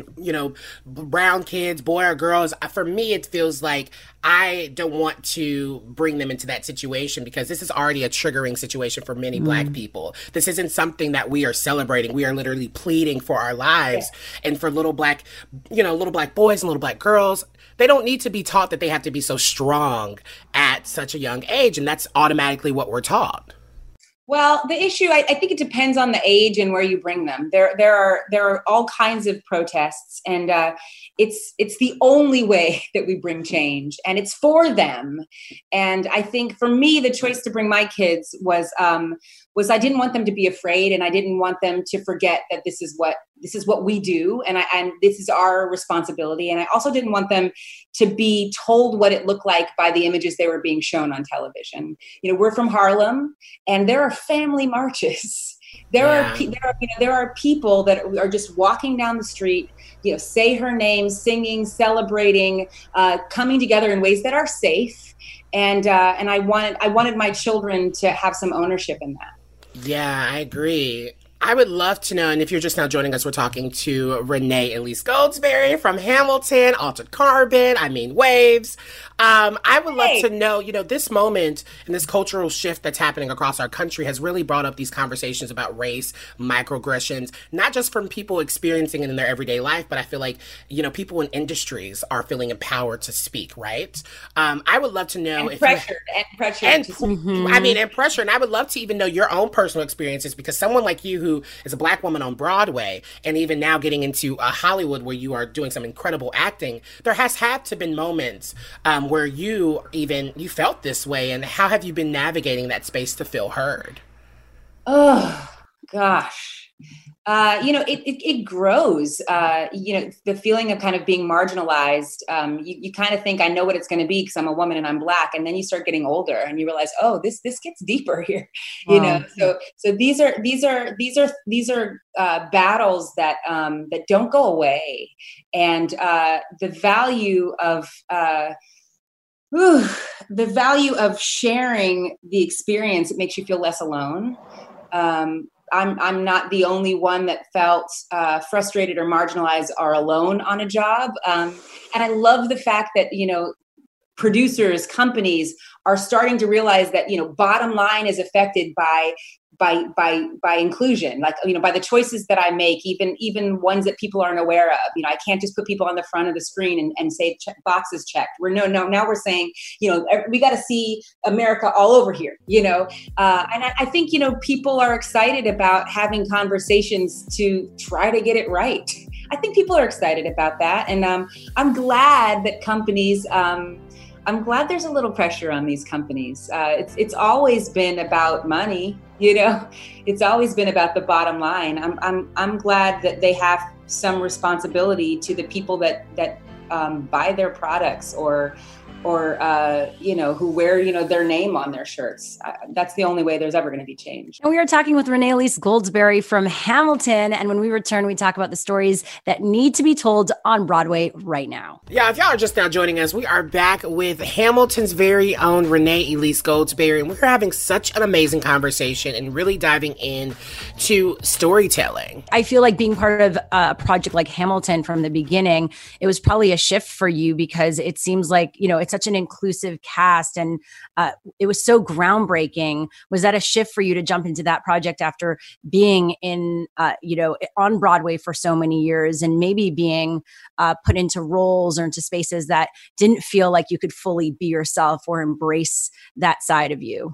brown kids, boy or girls. For me, it feels like I don't want to bring them into that situation because this is already a triggering situation for many Black people. This isn't something that we are celebrating. We are literally pleading for our lives. And for little Black boys and little Black girls, they don't need to be taught that they have to be so strong at such a young age. And that's automatically what we're taught. Well, the issue, I think it depends on the age and where you bring them. There are all kinds of protests, and it's the only way that we bring change, and it's for them. And I think for me, the choice to bring my kids was I didn't want them to be afraid, and I didn't want them to forget that this is what we do, and this is our responsibility. And I also didn't want them to be told what it looked like by the images they were being shown on television. We're from Harlem, and there are family marches. There are people that are just walking down the street, say her name, singing, celebrating, coming together in ways that are safe. And I wanted my children to have some ownership in that. Yeah, I agree. I would love to know, and if you're just now joining us, we're talking to Renee Elise Goldsberry from Hamilton, Altered Carbon, Waves. I would love to know, this moment and this cultural shift that's happening across our country has really brought up these conversations about race, microaggressions, not just from people experiencing it in their everyday life, but I feel like, people in industries are feeling empowered to speak, right? I would love to know and pressure. And pressure. And I would love to even know your own personal experiences, because someone like you who is a Black woman on Broadway and even now getting into Hollywood where you are doing some incredible acting, there has had to been moments where you felt this way, and how have you been navigating that space to feel heard? Oh gosh. It grows, the feeling of kind of being marginalized. You kind of think, I know what it's going to be because I'm a woman and I'm Black. And then you start getting older and you realize, oh, this gets deeper here, So these are battles that don't go away. And the value of sharing the experience, it makes you feel less alone. I'm not the only one that felt frustrated or marginalized or alone on a job. And I love the fact that, producers, companies are starting to realize that, bottom line is affected by inclusion, like, by the choices that I make, even ones that people aren't aware of. I can't just put people on the front of the screen and say boxes checked. Now we're saying, we got to see America all over here, and I think, people are excited about having conversations to try to get it right. I think people are excited about that. And I'm glad that companies, I'm glad there's a little pressure on these companies. It's always been about money, It's always been about the bottom line. I'm glad that they have some responsibility to the people that buy their products or who wear, their name on their shirts. That's the only way there's ever going to be change. And we are talking with Renee Elise Goldsberry from Hamilton. And when we return, we talk about the stories that need to be told on Broadway right now. Yeah, if y'all are just now joining us, we are back with Hamilton's very own Renee Elise Goldsberry. And we're having such an amazing conversation and really diving in to storytelling. I feel like being part of a project like Hamilton from the beginning, it was probably a shift for you because it seems like, it's such an inclusive cast and it was so groundbreaking. Was that a shift for you to jump into that project after being in, on Broadway for so many years and maybe being put into roles or into spaces that didn't feel like you could fully be yourself or embrace that side of you?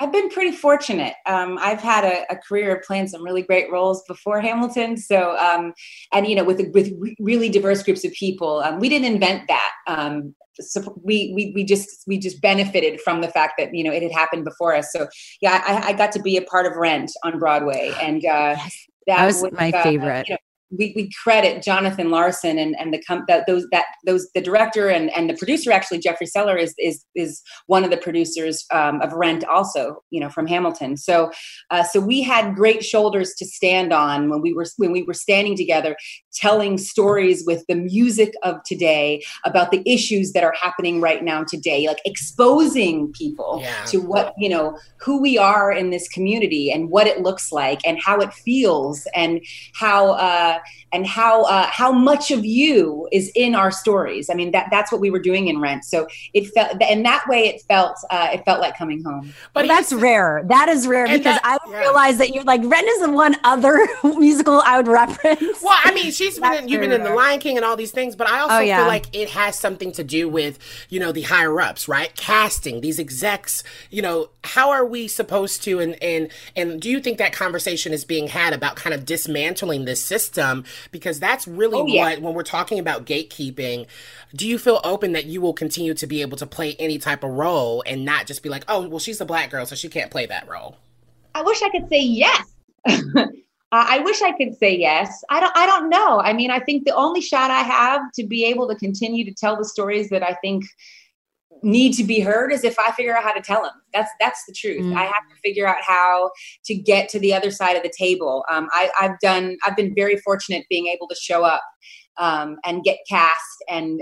I've been pretty fortunate. I've had a career of playing some really great roles before Hamilton. So, and with really diverse groups of people. We didn't invent that. So we just benefited from the fact that it had happened before us. So yeah, I got to be a part of Rent on Broadway, and that was my favorite. We credit Jonathan Larson and the director and the producer, actually Jeffrey Seller is one of the producers of Rent, also from Hamilton. So we had great shoulders to stand on when we were standing together, telling stories with the music of today about the issues that are happening right now today, like exposing people to what who we are in this community and what it looks like and how it feels and how much of you is in our stories. I mean, that's what we were doing in Rent. So it felt, in that way, it felt like coming home. But that's rare. That is rare, because I would realize that you're like, Rent is the one other musical I would reference. Well, I mean, you've been in The Lion King and all these things, but I also feel like it has something to do with, the higher ups, right? Casting, these execs, how are we supposed to, and do you think that conversation is being had about kind of dismantling this system? Because that's really when we're talking about gatekeeping, do you feel open that you will continue to be able to play any type of role and not just be like, oh, well, she's a Black girl, so she can't play that role? I wish I could say yes. I wish I could say yes. I don't know. I mean, I think the only shot I have to be able to continue to tell the stories that I think need to be heard is if I figure out how to tell them. That's the truth. I have to figure out how to get to the other side of the table. I've been very fortunate being able to show up and get cast and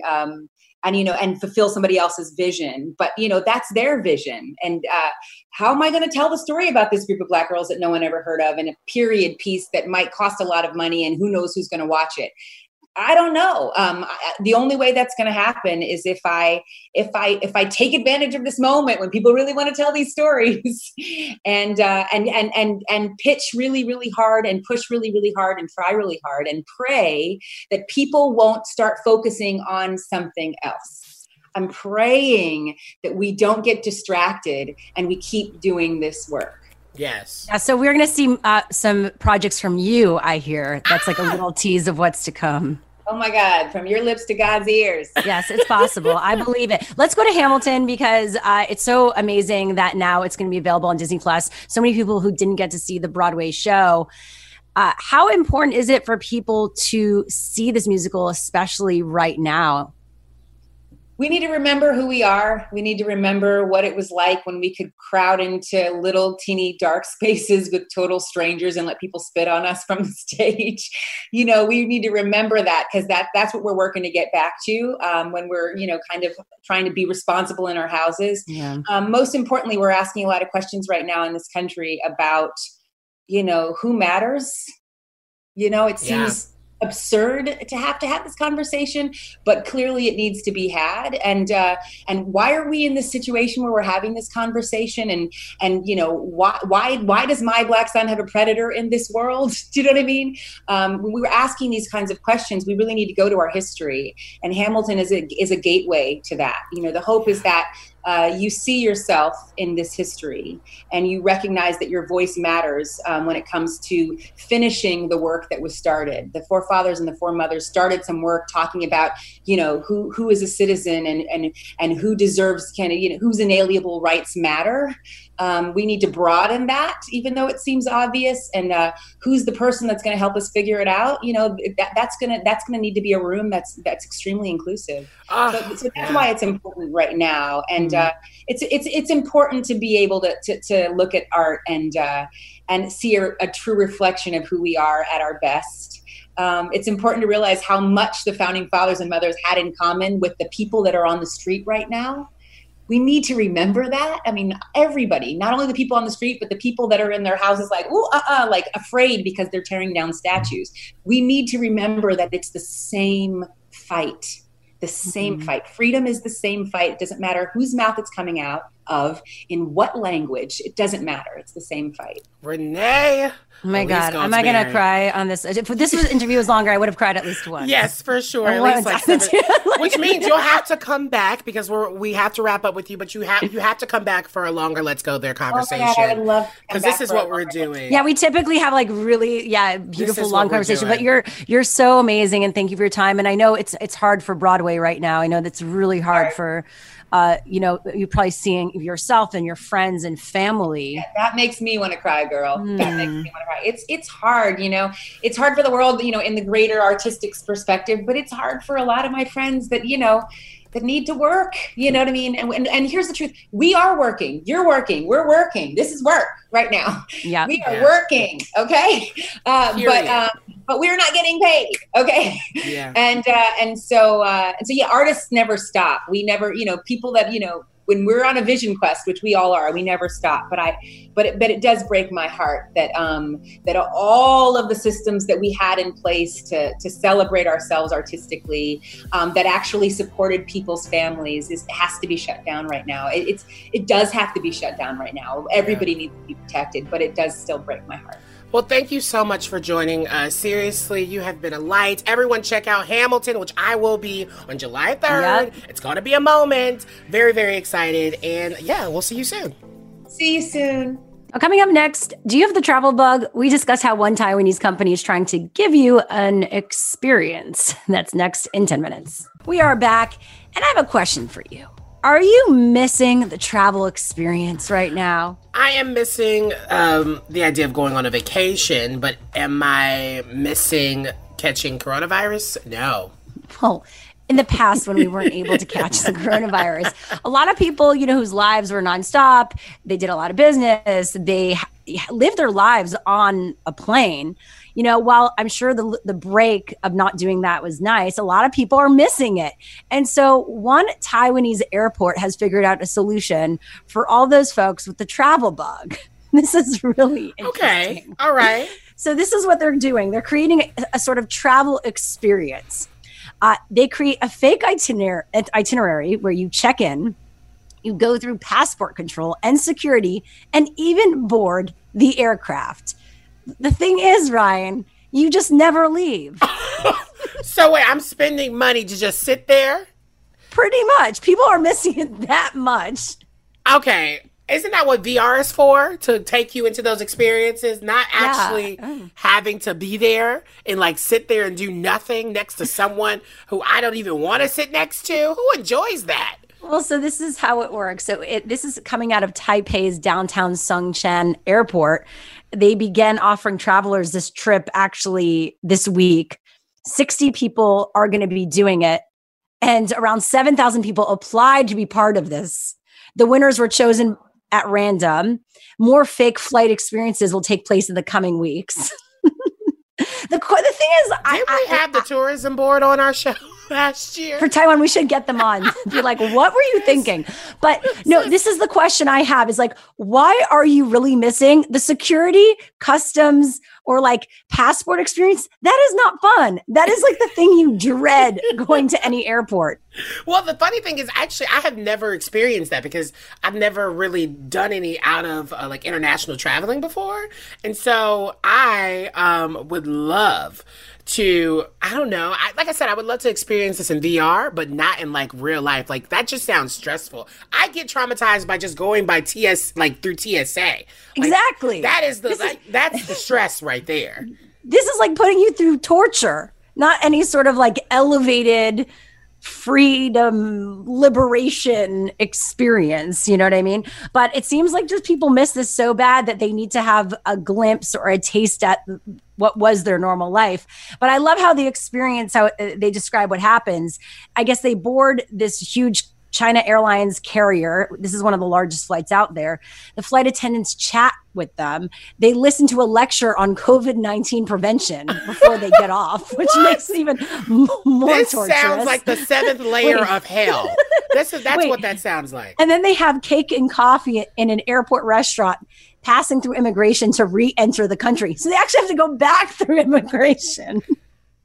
fulfill somebody else's vision. But that's their vision. And how am I going to tell the story about this group of Black girls that no one ever heard of in a period piece that might cost a lot of money and who knows who's going to watch it? I don't know. The only way that's going to happen is if I take advantage of this moment when people really want to tell these stories, and pitch really, really hard and push really, really hard and try really hard and pray that people won't start focusing on something else. I'm praying that we don't get distracted and we keep doing this work. Yes. Yeah, so we're going to see some projects from you, I hear. That's like a little tease of what's to come. Oh my God, from your lips to God's ears. Yes, it's possible. I believe it. Let's go to Hamilton, because it's so amazing that now it's going to be available on Disney+. So many people who didn't get to see the Broadway show. How important is it for people to see this musical, especially right now? We need to remember who we are. We need to remember what it was like when we could crowd into little teeny dark spaces with total strangers and let people spit on us from the stage. We need to remember that, because that's what we're working to get back to when we're, kind of trying to be responsible in our houses. Yeah. Most importantly, we're asking a lot of questions right now in this country about, who matters. It seems absurd to have this conversation, but clearly it needs to be had. And why are we in this situation where we're having this conversation? And why does my Black son have a predator in this world? Do you know what I mean? When we were asking these kinds of questions, we really need to go to our history, and Hamilton is a gateway to that. The hope is that you see yourself in this history and you recognize that your voice matters when it comes to finishing the work that was started. The forefathers and the foremothers started some work talking about, who is a citizen and who deserves whose inalienable rights matter. We need to broaden that, even though it seems obvious, and who's the person that's going to help us figure it out. That's going to need to be a room that's extremely inclusive. So that's why it's important right now. And it's important to be able to look at art and see a true reflection of who we are at our best. It's important to realize how much the founding fathers and mothers had in common with the people that are on the street right now. We need to remember that. I mean, everybody, not only the people on the street, but the people that are in their houses like afraid because they're tearing down statues. We need to remember that it's the same fight. The same fight. Freedom is the same fight. It doesn't matter whose mouth it's coming out of, in what language. It doesn't matter. It's the same fight. Renee. Oh my God. Am I going to cry on this? If this interview was longer, I would have cried at least once. Yes, for sure. At least like 7. Which means you'll have to come back because we have to wrap up with you, but you have to come back for a longer Let's Go There conversation. Oh, I would love to because this is what we're doing. Yeah, we typically have like really, beautiful long conversation, but you're so amazing, and thank you for your time. And I know it's hard for Broadway right now. I know that's really hard for you're probably seeing yourself and your friends and family. Yeah, that makes me want to cry, girl. That makes me want to cry. It's hard, it's hard for the world, in the greater artistic perspective, but it's hard for a lot of my friends that, that need to work, you know what I mean? And here's the truth. We are working. You're working. We're working. This is work right now. Yeah. We are working. Okay. But we're not getting paid. Okay. Yeah. And so artists never stop. We never, people that, when we're on a vision quest, which we all are, we never stop. But it does break my heart that that all of the systems that we had in place to celebrate ourselves artistically, that actually supported people's families, has to be shut down right now. It does have to be shut down right now. Everybody needs to be protected, but it does still break my heart. Well, thank you so much for joining us. Seriously, you have been a light. Everyone check out Hamilton, which I will be on July 3rd. Yep. It's going to be a moment. Very, very excited. And yeah, we'll see you soon. See you soon. Coming up next, do you have the travel bug? We discuss how one Taiwanese company is trying to give you an experience. That's next in 10 minutes. We are back, and I have a question for you. Are you missing the travel experience right now? I am missing the idea of going on a vacation, but am I missing catching coronavirus? No. Well, in the past when we weren't able to catch the coronavirus, a lot of people, whose lives were nonstop, they did a lot of business, they lived their lives on a plane. While I'm sure the break of not doing that was nice, a lot of people are missing it. And so one Taiwanese airport has figured out a solution for all those folks with the travel bug. This is really interesting. Okay. All right. So this is what they're doing. They're creating a sort of travel experience. They create a fake itinerary where you check in, you go through passport control and security, and even board the aircraft. The thing is, Ryan, you just never leave. So wait, I'm spending money to just sit there? Pretty much. People are missing it that much. Okay. Isn't that what VR is for? To take you into those experiences? Not actually having to be there and sit there and do nothing next to someone who I don't even want to sit next to? Who enjoys that? Well, so this is how it works. So this is coming out of Taipei's downtown Songshan Airport. They began offering travelers this trip actually this week. 60 people are going to be doing it. And around 7,000 people applied to be part of this. The winners were chosen at random. More fake flight experiences will take place in the coming weeks. The thing is, Did we have the tourism board on our show last year? For Taiwan, we should get them on. Be like, what were you thinking? But no, this is the question I have is why are you really missing the security, customs, or passport experience? That is not fun. That is the thing you dread going to any airport. Well, the funny thing is, actually, I have never experienced that because I've never really done any out of international traveling before. And so I would love to, I don't know. Like I said, I would love to experience this in VR, but not in real life. That just sounds stressful. I get traumatized by just going by through TSA. Exactly. That is that's the stress right there. This is putting you through torture, not any sort of elevated freedom, liberation experience. You know what I mean? But it seems just people miss this so bad that they need to have a glimpse or a taste at what was their normal life. But I love how the experience, how they describe what happens. I guess they board this huge China Airlines carrier. This is one of the largest flights out there. The flight attendants chat with them. They listen to a lecture on COVID-19 prevention before they get off, which makes it even more this torturous. Sounds like the 7th layer of hell. That's what that sounds like. And then they have cake and coffee in an airport restaurant, passing through immigration to re-enter the country. So they actually have to go back through immigration.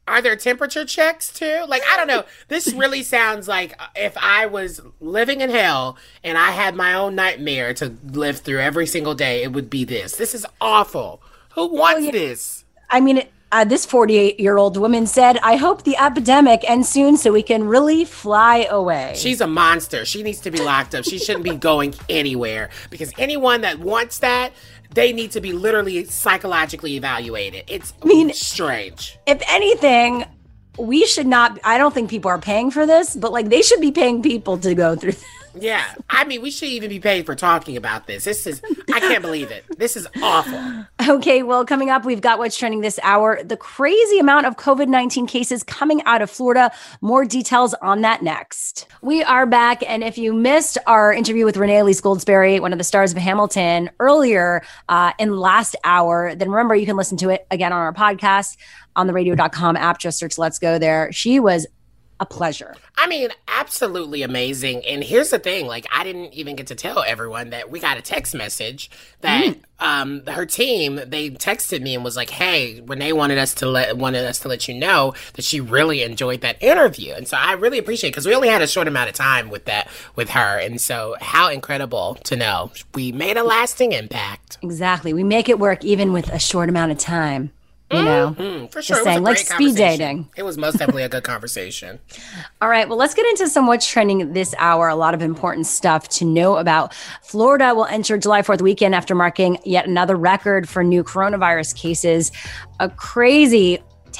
Are there temperature checks too? Like, I don't know. This really sounds like if I was living in hell and I had my own nightmare to live through every single day, it would be this. This is awful. Who wants this? I mean, this 48-year-old woman said, I hope the epidemic ends soon so we can really fly away. She's a monster. She needs to be locked up. She shouldn't be going anywhere because anyone that wants that, they need to be literally psychologically evaluated. It's strange. If anything, we should not, I don't think people are paying for this, but like they should be paying people to go through this. Yeah. I mean, we should even be paid for talking about this. I can't believe it. This is awful. Okay, well, coming up, we've got what's trending this hour. The crazy amount of COVID-19 cases coming out of Florida. More details on that next. We are back, and if you missed our interview with Renee Elise Goldsberry, one of the stars of Hamilton, earlier in last hour, then remember you can listen to it again on our podcast on the radio.com app. Just search Let's Go there. She was a pleasure. I mean, absolutely amazing. And here's the thing, like, I didn't even get to tell everyone that we got a text message that her team, they texted me and was like, hey, Renee wanted us to let you know that she really enjoyed that interview. And so I really appreciate it because we only had a short amount of time with her. And so how incredible to know we made a lasting impact. Exactly. We make it work even with a short amount of time. You know, for sure. Just saying, like speed dating. It was most definitely a good conversation. All right. Well, let's get into some what's trending this hour. A lot of important stuff to know about. Florida will enter July 4th weekend after marking yet another record for new coronavirus cases. A crazy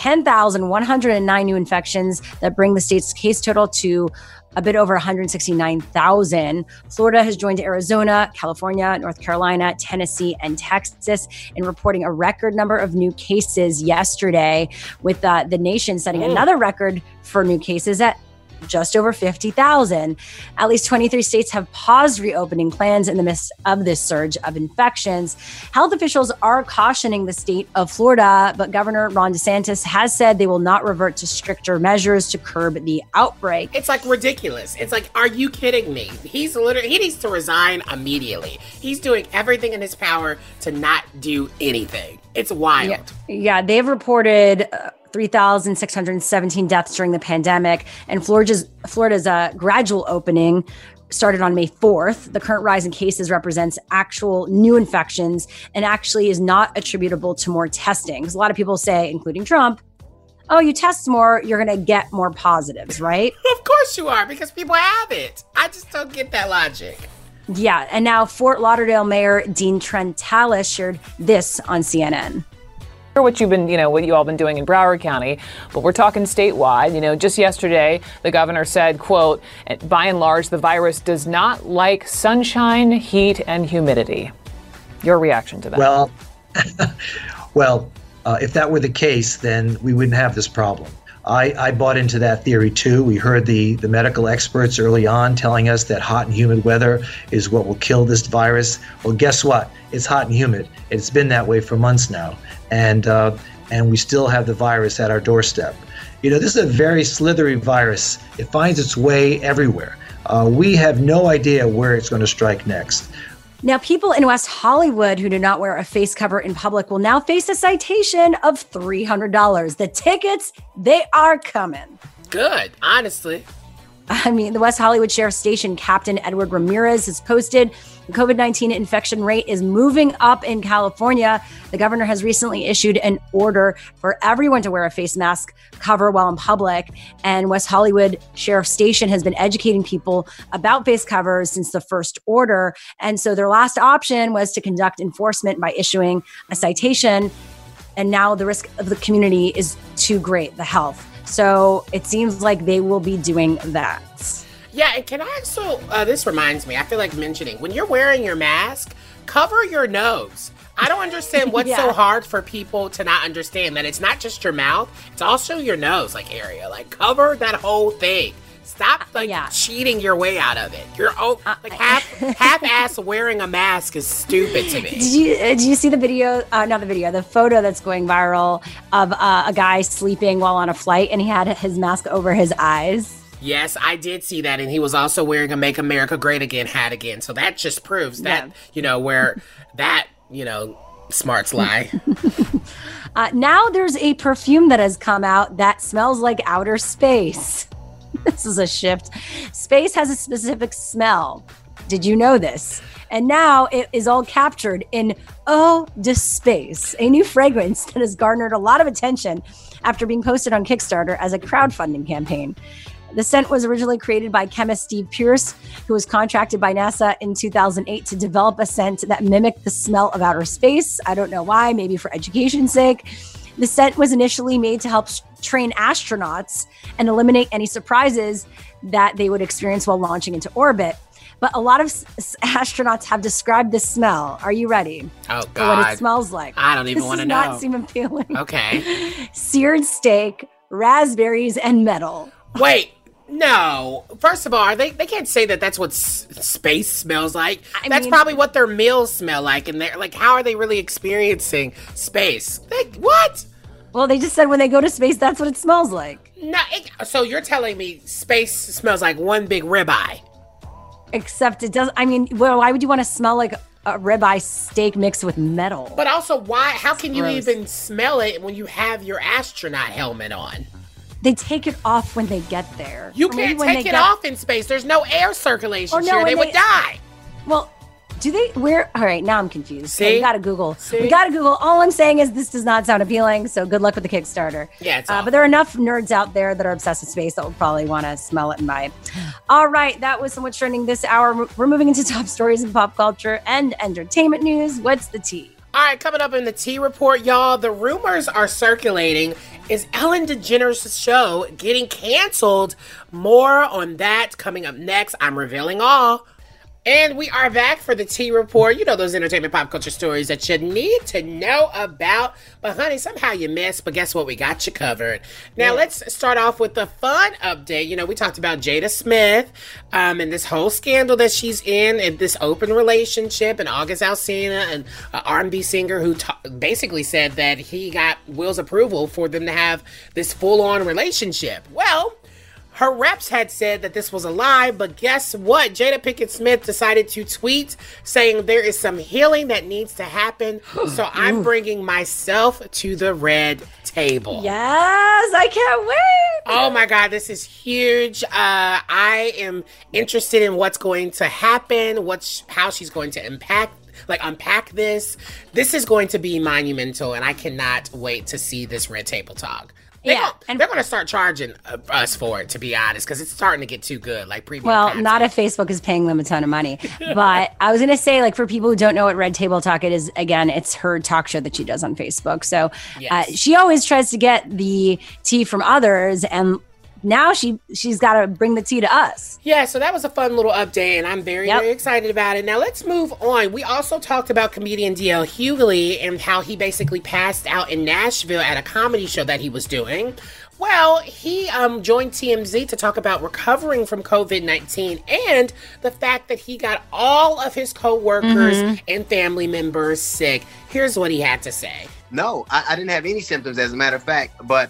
10,109 new infections that bring the state's case total to a bit over 169,000. Florida has joined Arizona, California, North Carolina, Tennessee, and Texas in reporting a record number of new cases yesterday, with the nation setting another record for new cases at just over 50,000. At least 23 states have paused reopening plans in the midst of this surge of infections. Health officials are cautioning the state of Florida, but Governor Ron DeSantis has said they will not revert to stricter measures to curb the outbreak. It's like ridiculous. It's like, are you kidding me? He needs to resign immediately. He's doing everything in his power to not do anything. It's wild. Yeah, they've reported 3,617 deaths during the pandemic, and Florida's gradual opening started on May 4th. The current rise in cases represents actual new infections and actually is not attributable to more testing. Because a lot of people say, including Trump, oh, you test more, you're going to get more positives, right? Of course you are, because people have it. I just don't get that logic. Yeah, and now Fort Lauderdale Mayor Dean Trentalis shared this on CNN. What you all been doing in Broward County, but we're talking statewide. Just yesterday, the governor said, quote, by and large, the virus does not like sunshine, heat, and humidity. Your reaction to that? Well, if that were the case, then we wouldn't have this problem. I bought into that theory too. We heard the medical experts early on telling us that hot and humid weather is what will kill this virus. Well, guess what? It's hot and humid. It's been that way for months now. And we still have the virus at our doorstep. This is a very slithery virus. It finds its way everywhere. We have no idea where it's going to strike next. Now, people in West Hollywood who do not wear a face cover in public will now face a citation of $300. The tickets, they are coming. Good, honestly. I mean, the West Hollywood Sheriff's Station Captain Edward Ramirez has posted the COVID-19 infection rate is moving up in California. The governor has recently issued an order for everyone to wear a face mask cover while in public. And West Hollywood Sheriff's Station has been educating people about face covers since the first order. And so their last option was to conduct enforcement by issuing a citation. And now the risk of the community is too great, the health. So it seems like they will be doing that. Yeah, and can I also, this reminds me, I feel like mentioning, when you're wearing your mask, cover your nose. I don't understand what's so hard for people to not understand that it's not just your mouth, it's also your nose, area. Cover that whole thing. Stop, cheating your way out of it. You're half-ass wearing a mask is stupid to me. Did you see the video, the photo that's going viral of a guy sleeping while on a flight and he had his mask over his eyes? Yes, I did see that, and he was also wearing a Make America Great Again hat again. So that just proves that, where that, smarts lie. Now there's a perfume that has come out that smells like outer space. This is a shift. Space has a specific smell. Did you know this? And now it is all captured in Eau de Space, a new fragrance that has garnered a lot of attention after being posted on Kickstarter as a crowdfunding campaign. The scent was originally created by chemist Steve Pierce, who was contracted by NASA in 2008 to develop a scent that mimicked the smell of outer space. I don't know why, maybe for education's sake. The scent was initially made to help train astronauts and eliminate any surprises that they would experience while launching into orbit. But a lot of astronauts have described this smell. Are you ready? Oh, God. For what it smells like. I don't even want to know. This does not seem appealing. Okay. Seared steak, raspberries, and metal. Wait. No. First of all, they can't say that that's what space smells like. That's probably what their meals smell like. And they're like, how are they really experiencing space? What? Well, they just said when they go to space, that's what it smells like. No. So you're telling me space smells like one big ribeye? Except it does. Why would you want to smell like a ribeye steak mixed with metal? But also, why? How can you even smell it when you have your astronaut helmet on? They take it off when they get there. You can't take it off in space. There's no air circulation here. They would die. Well, do they? All right, now I'm confused. See? Okay, we gotta Google. We gotta Google. All I'm saying is this does not sound appealing, so good luck with the Kickstarter. Yeah, it's but there are enough nerds out there that are obsessed with space that will probably want to smell it and buy it. All right, that was What's Trending this hour. We're moving into top stories in pop culture and entertainment news. What's the tea? All right, coming up in the tea report, y'all, the rumors are circulating. Is Ellen DeGeneres' show getting canceled? More on that coming up next. I'm revealing all. And we are back for the tea report. You know, those entertainment pop culture stories that you need to know about. But honey, somehow you missed. But guess what? We got you covered. Now, let's start off with the fun update. You know, we talked about Jada Smith and this whole scandal that she's in and this open relationship. And August Alsina, an R&B singer who basically said that he got Will's approval for them to have this full-on relationship. Well, her reps had said that this was a lie, but guess what? Jada Pinkett Smith decided to tweet saying there is some healing that needs to happen, so I'm bringing myself to the red table. Yes, I can't wait. Oh my God, this is huge. I am interested in what's going to happen, how she's going to unpack this. This is going to be monumental, and I cannot wait to see this red table talk. They're going to start charging us for it, to be honest, because it's starting to get too good. Like premium content. Not if Facebook is paying them a ton of money. But I was going to say, like, for people who don't know what Red Table Talk is, again, it's her talk show that she does on Facebook. So she always tries to get the tea from others, and now she's got to bring the tea to us. Yeah, so that was a fun little update, and I'm very, very excited about it. Now, let's move on. We also talked about comedian D.L. Hughley and how he basically passed out in Nashville at a comedy show that he was doing. Well, he joined TMZ to talk about recovering from COVID-19 and the fact that he got all of his co-workers and family members sick. Here's what he had to say. No, I didn't have any symptoms, as a matter of fact, but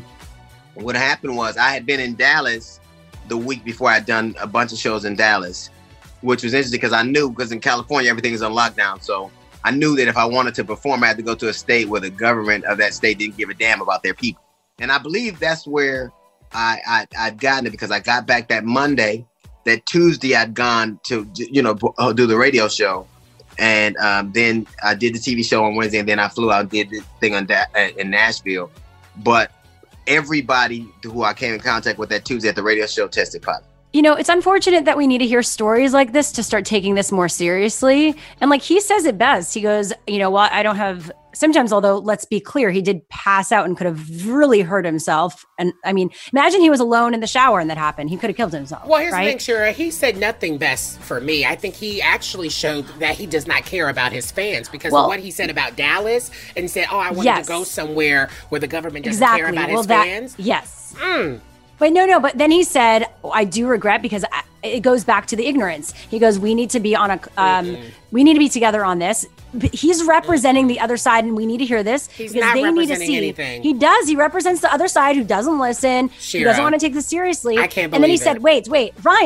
what happened was I had been in Dallas the week before I'd done a bunch of shows in Dallas, which was interesting because in California, everything is on lockdown. So I knew that if I wanted to perform, I had to go to a state where the government of that state didn't give a damn about their people. And I believe that's where I'd gotten it, because I got back that Monday. That Tuesday I'd gone to, do the radio show. And then I did the TV show on Wednesday, and then I flew out and did the thing in Nashville. But everybody who I came in contact with that Tuesday at the radio show tested positive. You know, it's unfortunate that we need to hear stories like this to start taking this more seriously. And like he says it best, he goes, I don't have symptoms, although let's be clear, he did pass out and could have really hurt himself. And I mean, imagine he was alone in the shower and that happened. He could have killed himself. Well, here's the thing, Shira. He said nothing best for me. I think he actually showed that he does not care about his fans, because of what he said about Dallas, and he said, I wanted to go somewhere where the government doesn't care about his fans. Yes. But no. But then he said, I do regret, because it goes back to the ignorance. He goes, we need to be on we need to be together on this. But he's representing the other side, and we need to hear this. He's because not they need to representing see. anything. He does. He represents the other side who doesn't listen. Shira. He doesn't want to take this seriously. I can't believe And then he it. said, wait, Ryan.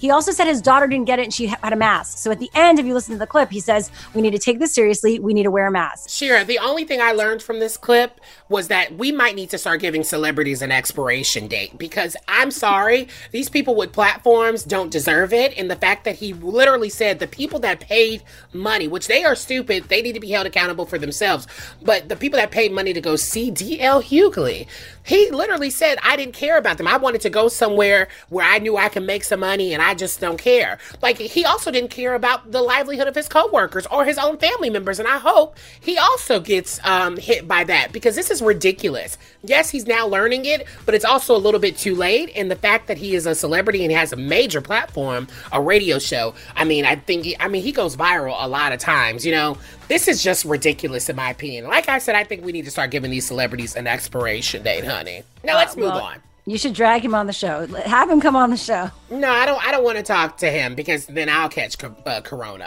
He also said his daughter didn't get it and she had a mask. So at the end, if you listen to the clip, he says, we need to take this seriously. We need to wear a mask. Shira, the only thing I learned from this clip was that we might need to start giving celebrities an expiration date, because I'm sorry, these people with platforms don't deserve it. And the fact that he literally said the people that paid money, which they are stupid, they need to be held accountable for themselves. But the people that paid money to go see D.L. Hughley, he literally said, I didn't care about them. I wanted to go somewhere where I knew I could make some money and I just don't care. Like, he also didn't care about the livelihood of his coworkers or his own family members. And I hope he also gets hit by that, because this is ridiculous. Yes, he's now learning it, but it's also a little bit too late. And the fact that he is a celebrity and has a major platform, a radio show, I mean, he goes viral a lot of times, you know. This is just ridiculous in my opinion. Like I said, I think we need to start giving these celebrities an expiration date, honey. Now let's move on. You should drag him on the show. Have him come on the show. No, I don't want to talk to him, because then I'll catch corona.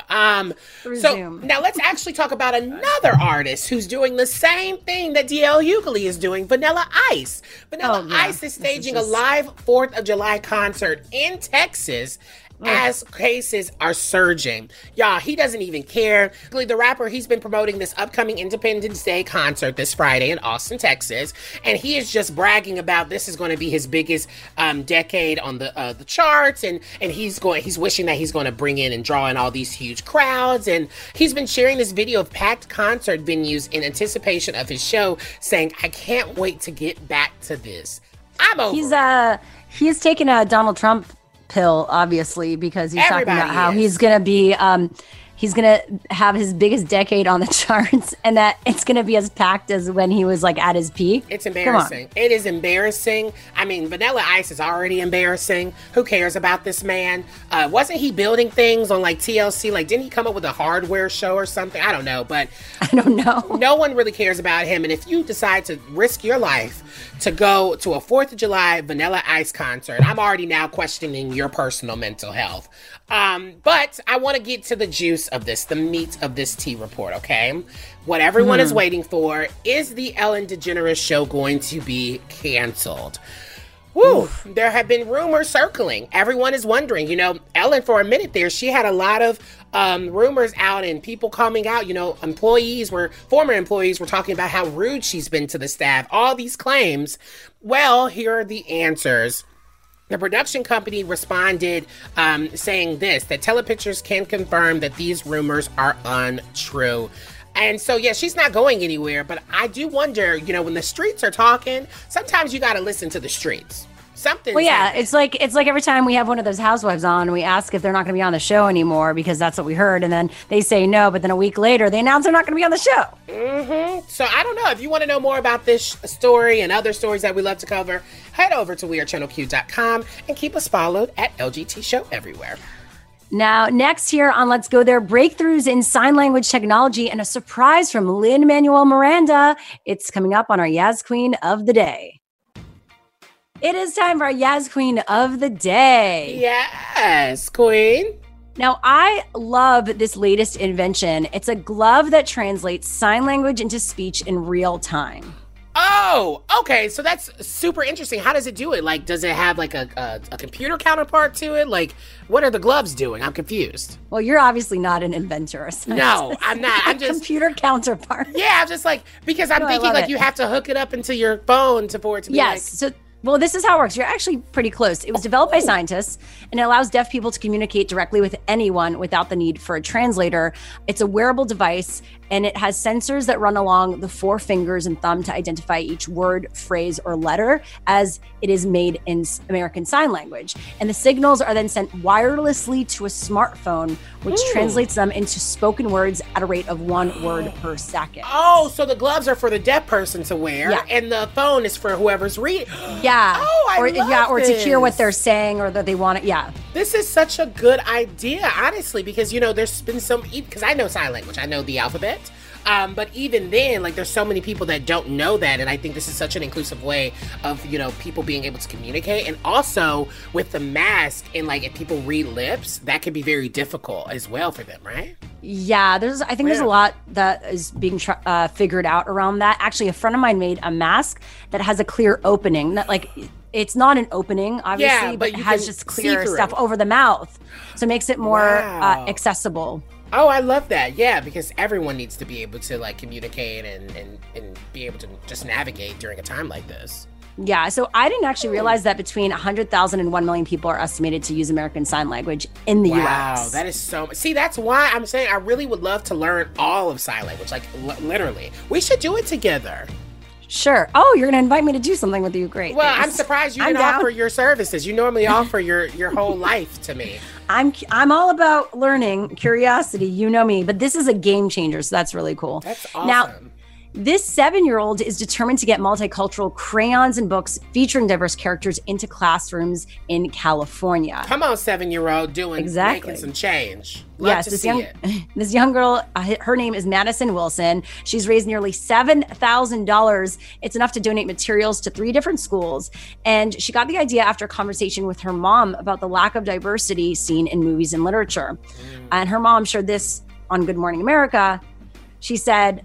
So now let's actually talk about another artist who's doing the same thing that D.L. Hughley is doing, Vanilla Ice. Vanilla Ice is staging a live 4th of July concert in Texas as cases are surging. Y'all, he doesn't even care. The rapper, he's been promoting this upcoming Independence Day concert this Friday in Austin, Texas, and he is just bragging about this is going to be his biggest decade on the charts, and he's wishing that he's going to bring in and draw in all these huge crowds, and he's been sharing this video of packed concert venues in anticipation of his show, saying, I can't wait to get back to this. I'm over. He's taken a Donald Trump pill, obviously, because he's talking about how he's gonna be he's gonna have his biggest decade on the charts, and that it's gonna be as packed as when he was like at his peak. It's embarrassing. It is embarrassing. I mean, Vanilla Ice is already embarrassing. Who cares about this man? Wasn't he building things on like TLC? Like, didn't he come up with a hardware show or something? I don't know, but I don't know. No one really cares about him. And if you decide to risk your life to go to a 4th of July Vanilla Ice concert, I'm already now questioning your personal mental health. But I want to get to the juice of this, the meat of this tea report, okay? What everyone is waiting for, is the Ellen DeGeneres show going to be canceled? Woo! There have been rumors circling. Everyone is wondering, you know, Ellen, for a minute there, she had a lot of rumors out and people coming out, you know, former employees were talking about how rude she's been to the staff, all these claims. Well, here are the answers. The production company responded saying this, that Telepictures can confirm that these rumors are untrue. And so, yeah, she's not going anywhere, but I do wonder, you know, when the streets are talking, sometimes you got to listen to the streets. Something. Well, yeah, it's like every time we have one of those housewives on, we ask if they're not going to be on the show anymore because that's what we heard, and then they say no, but then a week later they announce they're not going to be on the show. So I don't know. If you want to know more about this story and other stories that we love to cover, head over to wearechannelq.com and keep us followed at LGT Show everywhere. Now, next here on Let's Go There, breakthroughs in sign language technology and a surprise from Lin-Manuel Miranda. It's coming up on our Yaz Queen of the Day. It is time for our Yaz Queen of the Day. Yes, Queen. Now, I love this latest invention. It's a glove that translates sign language into speech in real time. Oh, okay. So that's super interesting. How does it do it? Like, does it have like a computer counterpart to it? Like, what are the gloves doing? I'm confused. Well, you're obviously not an inventor or something. No, I'm not. I'm just computer counterpart. Yeah, I'm just like, because I'm thinking like you have to hook it up into your phone for it to be So well, this is how it works. You're actually pretty close. It was developed by scientists, and it allows deaf people to communicate directly with anyone without the need for a translator. It's a wearable device, and it has sensors that run along the 4 fingers and thumb to identify each word, phrase, or letter as it is made in American Sign Language. And the signals are then sent wirelessly to a smartphone, which translates them into spoken words at a rate of 1 word per second. Oh, so the gloves are for the deaf person to wear, and the phone is for whoever's reading. Yeah. Oh, I love or this. to hear what they're saying or that they want it. Yeah. This is such a good idea, honestly, because, you know, there's been because I know sign language, I know the alphabet. But even then, like, there's so many people that don't know that. And I think this is such an inclusive way of, you know, people being able to communicate. And also with the mask and like if people read lips, that could be very difficult as well for them, right? Yeah, I think there's a lot that is being figured out around that. Actually, a friend of mine made a mask that has a clear opening that like it's not an opening, obviously, but it has just clear stuff over the mouth. So it makes it more accessible. Oh, I love that. Yeah, because everyone needs to be able to like communicate and be able to just navigate during a time like this. Yeah, so I didn't actually realize that between 100,000 and 1 million people are estimated to use American Sign Language in the U.S. Wow, that is so... See, that's why I'm saying I really would love to learn all of sign language, like literally. We should do it together. Sure. Oh, you're going to invite me to do something with you. Great. Well, thanks. I'm surprised you didn't offer your services. You normally offer your whole life to me. I'm all about learning, curiosity, you know me, but this is a game changer, so that's really cool. That's awesome. Now, this 7-year-old is determined to get multicultural crayons and books featuring diverse characters into classrooms in California. Come on, 7-year-old, making some change. Yes, this young girl, her name is Madison Wilson. She's raised nearly $7,000. It's enough to donate materials to 3 different schools. And she got the idea after a conversation with her mom about the lack of diversity seen in movies and literature. And her mom shared this on Good Morning America. She said,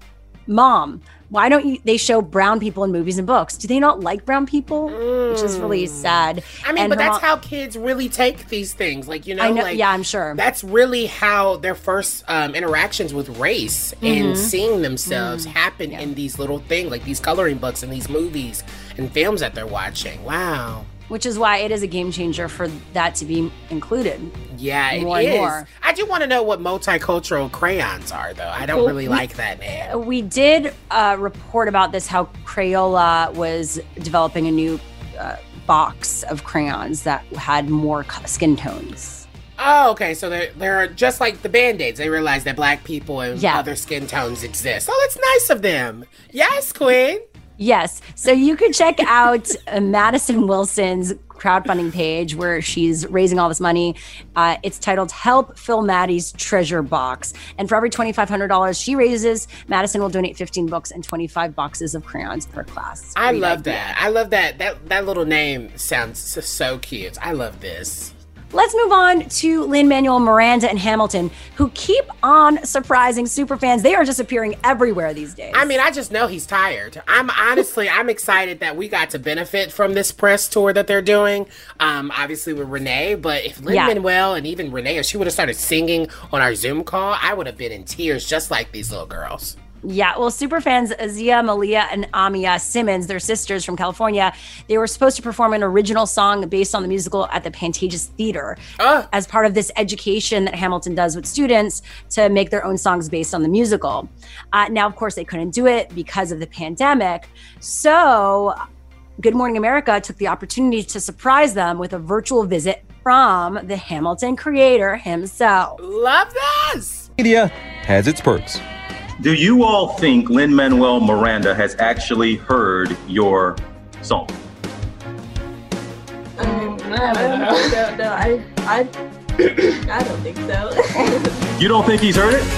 "Mom, why don't they show brown people in movies and books? Do they not like brown people?" Which is really sad. I mean, but that's how kids really take these things. Like, you know, I know, like, yeah, I'm sure. That's really how their first interactions with race and seeing themselves happen in these little things, like these coloring books and these movies and films that they're watching. Wow. Which is why it is a game changer for that to be included. Yeah, it is. I do want to know what multicultural crayons are, though. I don't really like that name. We did report about this, how Crayola was developing a new box of crayons that had more skin tones. Oh, okay. So they're just like the Band-Aids. They realize that Black people and other skin tones exist. Oh, that's nice of them. Yes, Queen. Yes. So you could check out Madison Wilson's crowdfunding page where she's raising all this money. It's titled Help Fill Maddie's Treasure Box. And for every $2,500 she raises, Madison will donate 15 books and 25 boxes of crayons per class. I love that. I love that. That little name sounds so cute. I love this. Let's move on to Lin-Manuel Miranda and Hamilton, who keep on surprising superfans. They are just appearing everywhere these days. I mean, I just know he's tired. I'm excited that we got to benefit from this press tour that they're doing. Obviously with Renee, but if Lin-Manuel and even Renee, if she would have started singing on our Zoom call, I would have been in tears just like these little girls. Yeah, well, superfans Azia, Malia, and Amia Simmons, their sisters from California, they were supposed to perform an original song based on the musical at the Pantages Theater as part of this education that Hamilton does with students to make their own songs based on the musical. Now, of course, they couldn't do it because of the pandemic. So Good Morning America took the opportunity to surprise them with a virtual visit from the Hamilton creator himself. Love this! Media has its perks. Do you all think Lin-Manuel Miranda has actually heard your song? I don't think so. You don't think he's heard it?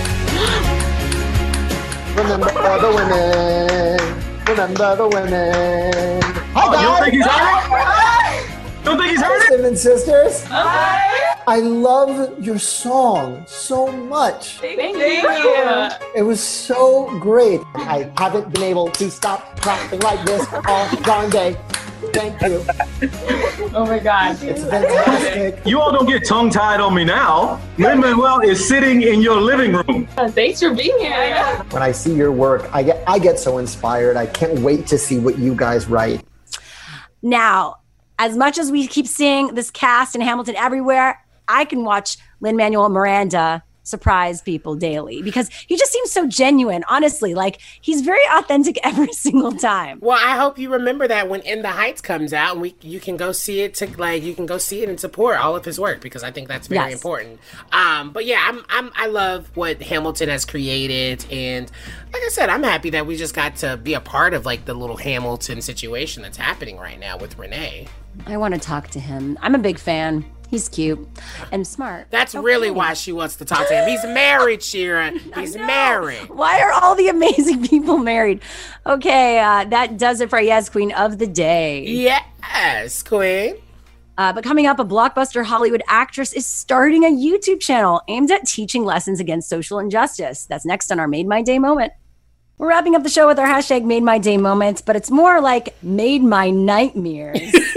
Remember the women. Remember the women. Hi, guys. You don't think he's heard it? You don't think he's heard it? Simmons sisters. Hi. I love your song so much. Thank you. It was so great. I haven't been able to stop clapping like this all darn day. Thank you. Oh my God. It's fantastic. You all don't get tongue-tied on me now. Lin-Manuel is sitting in your living room. Thanks for being here. When I see your work, I get so inspired. I can't wait to see what you guys write. Now, as much as we keep seeing this cast in Hamilton everywhere, I can watch Lin-Manuel Miranda surprise people daily because he just seems so genuine. Honestly, like he's very authentic every single time. Well, I hope you remember that when In the Heights comes out, and you can go see it and support all of his work because I think that's very important. But yeah, I love what Hamilton has created, and like I said, I'm happy that we just got to be a part of like the little Hamilton situation that's happening right now with Renee. I want to talk to him. I'm a big fan. He's cute and smart. That's really why she wants to talk to him. He's married, Shira. He's married. Why are all the amazing people married? Okay, that does it for our Yes Queen of the day. Yes, Queen. But coming up, a blockbuster Hollywood actress is starting a YouTube channel aimed at teaching lessons against social injustice. That's next on our Made My Day moment. We're wrapping up the show with our hashtag Made My Day moments, but it's more like made my nightmares.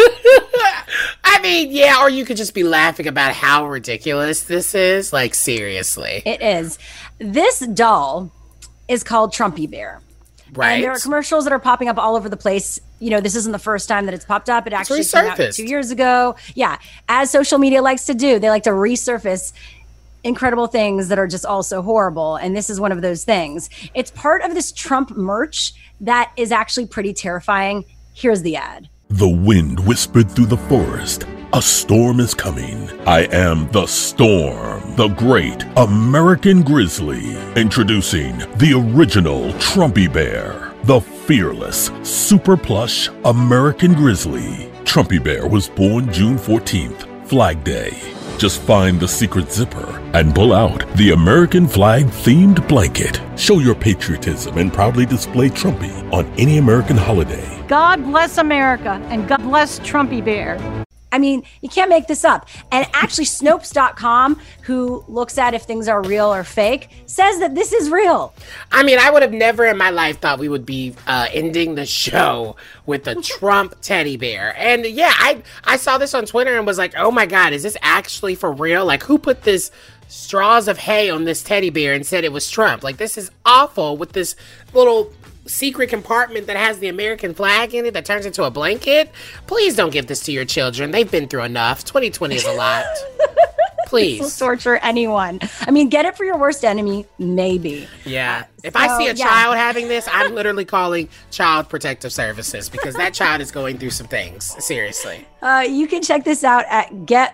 I mean, yeah, or you could just be laughing about how ridiculous this is. Like, seriously. It is. This doll is called Trumpy Bear. Right. And there are commercials that are popping up all over the place. You know, this isn't the first time that it's popped up. It actually came out 2 years ago. Yeah. As social media likes to do, they like to resurface incredible things that are just also horrible. And this is one of those things. It's part of this Trump merch that is actually pretty terrifying. Here's the ad. The wind whispered through the forest. A storm is coming. I am the storm, the great American grizzly. Introducing the original Trumpy Bear, the fearless, super plush American grizzly. Trumpy Bear was born June 14th, Flag Day. Just find the secret zipper and pull out the American flag-themed blanket. Show your patriotism and proudly display Trumpy on any American holiday. God bless America and God bless Trumpy Bear. I mean, you can't make this up. And actually, Snopes.com, who looks at if things are real or fake, says that this is real. I mean, I would have never in my life thought we would be ending the show with a Trump teddy bear. And yeah, I saw this on Twitter and was like, oh my God, is this actually for real? Like, who put this straws of hay on this teddy bear and said it was Trump? Like, this is awful with this little secret compartment that has the American flag in it that turns into a blanket. Please don't give this to your children. They've been through enough. 2020 is a lot. Please. This will torture anyone. I mean, get it for your worst enemy, maybe. Yeah. If I see a child having this, I'm literally calling Child Protective Services because that child is going through some things. Seriously. You can check this out at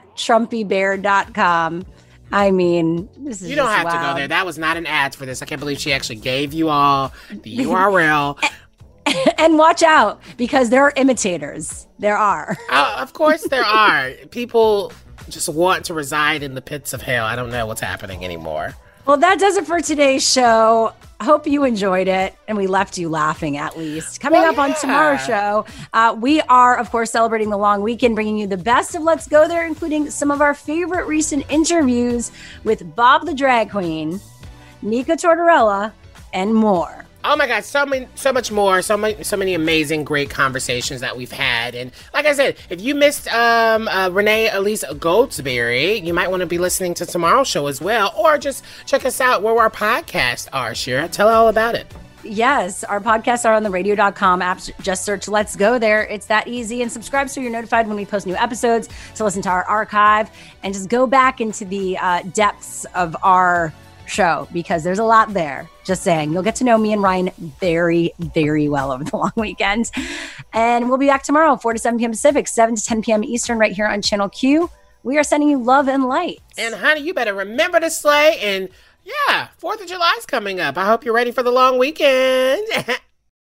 gettrumpybear.com. I mean, this is you don't have wild. to go there. That was not an ad for this. I can't believe she actually gave you all the URL. And watch out, because there are imitators. There are. Of course there are. People just want to reside in the pits of hell. I don't know what's happening anymore. Well, that does it for today's show. Hope you enjoyed it, and we left you laughing at least. Coming up on tomorrow's show, we are, of course, celebrating the long weekend, bringing you the best of Let's Go There, including some of our favorite recent interviews with Bob the Drag Queen, Nika Tortorella, and more. Oh my God, so much more, so many amazing, great conversations that we've had. And like I said, if you missed Renee Elise Goldsberry, you might want to be listening to tomorrow's show as well, or just check us out where our podcasts are. Shira, tell all about it. Yes, our podcasts are on the radio.com app. Just search Let's Go There. It's that easy. And subscribe so you're notified when we post new episodes, to listen to our archive, and just go back into the depths of our show, because there's a lot there. Just saying, you'll get to know me and Ryan very, very well over the long weekend. And we'll be back tomorrow, 4 to 7 p.m. Pacific, 7 to 10 p.m. Eastern, right here on Channel Q. We are sending you love and light. And honey, you better remember to slay. And yeah, 4th of July is coming up. I hope you're ready for the long weekend.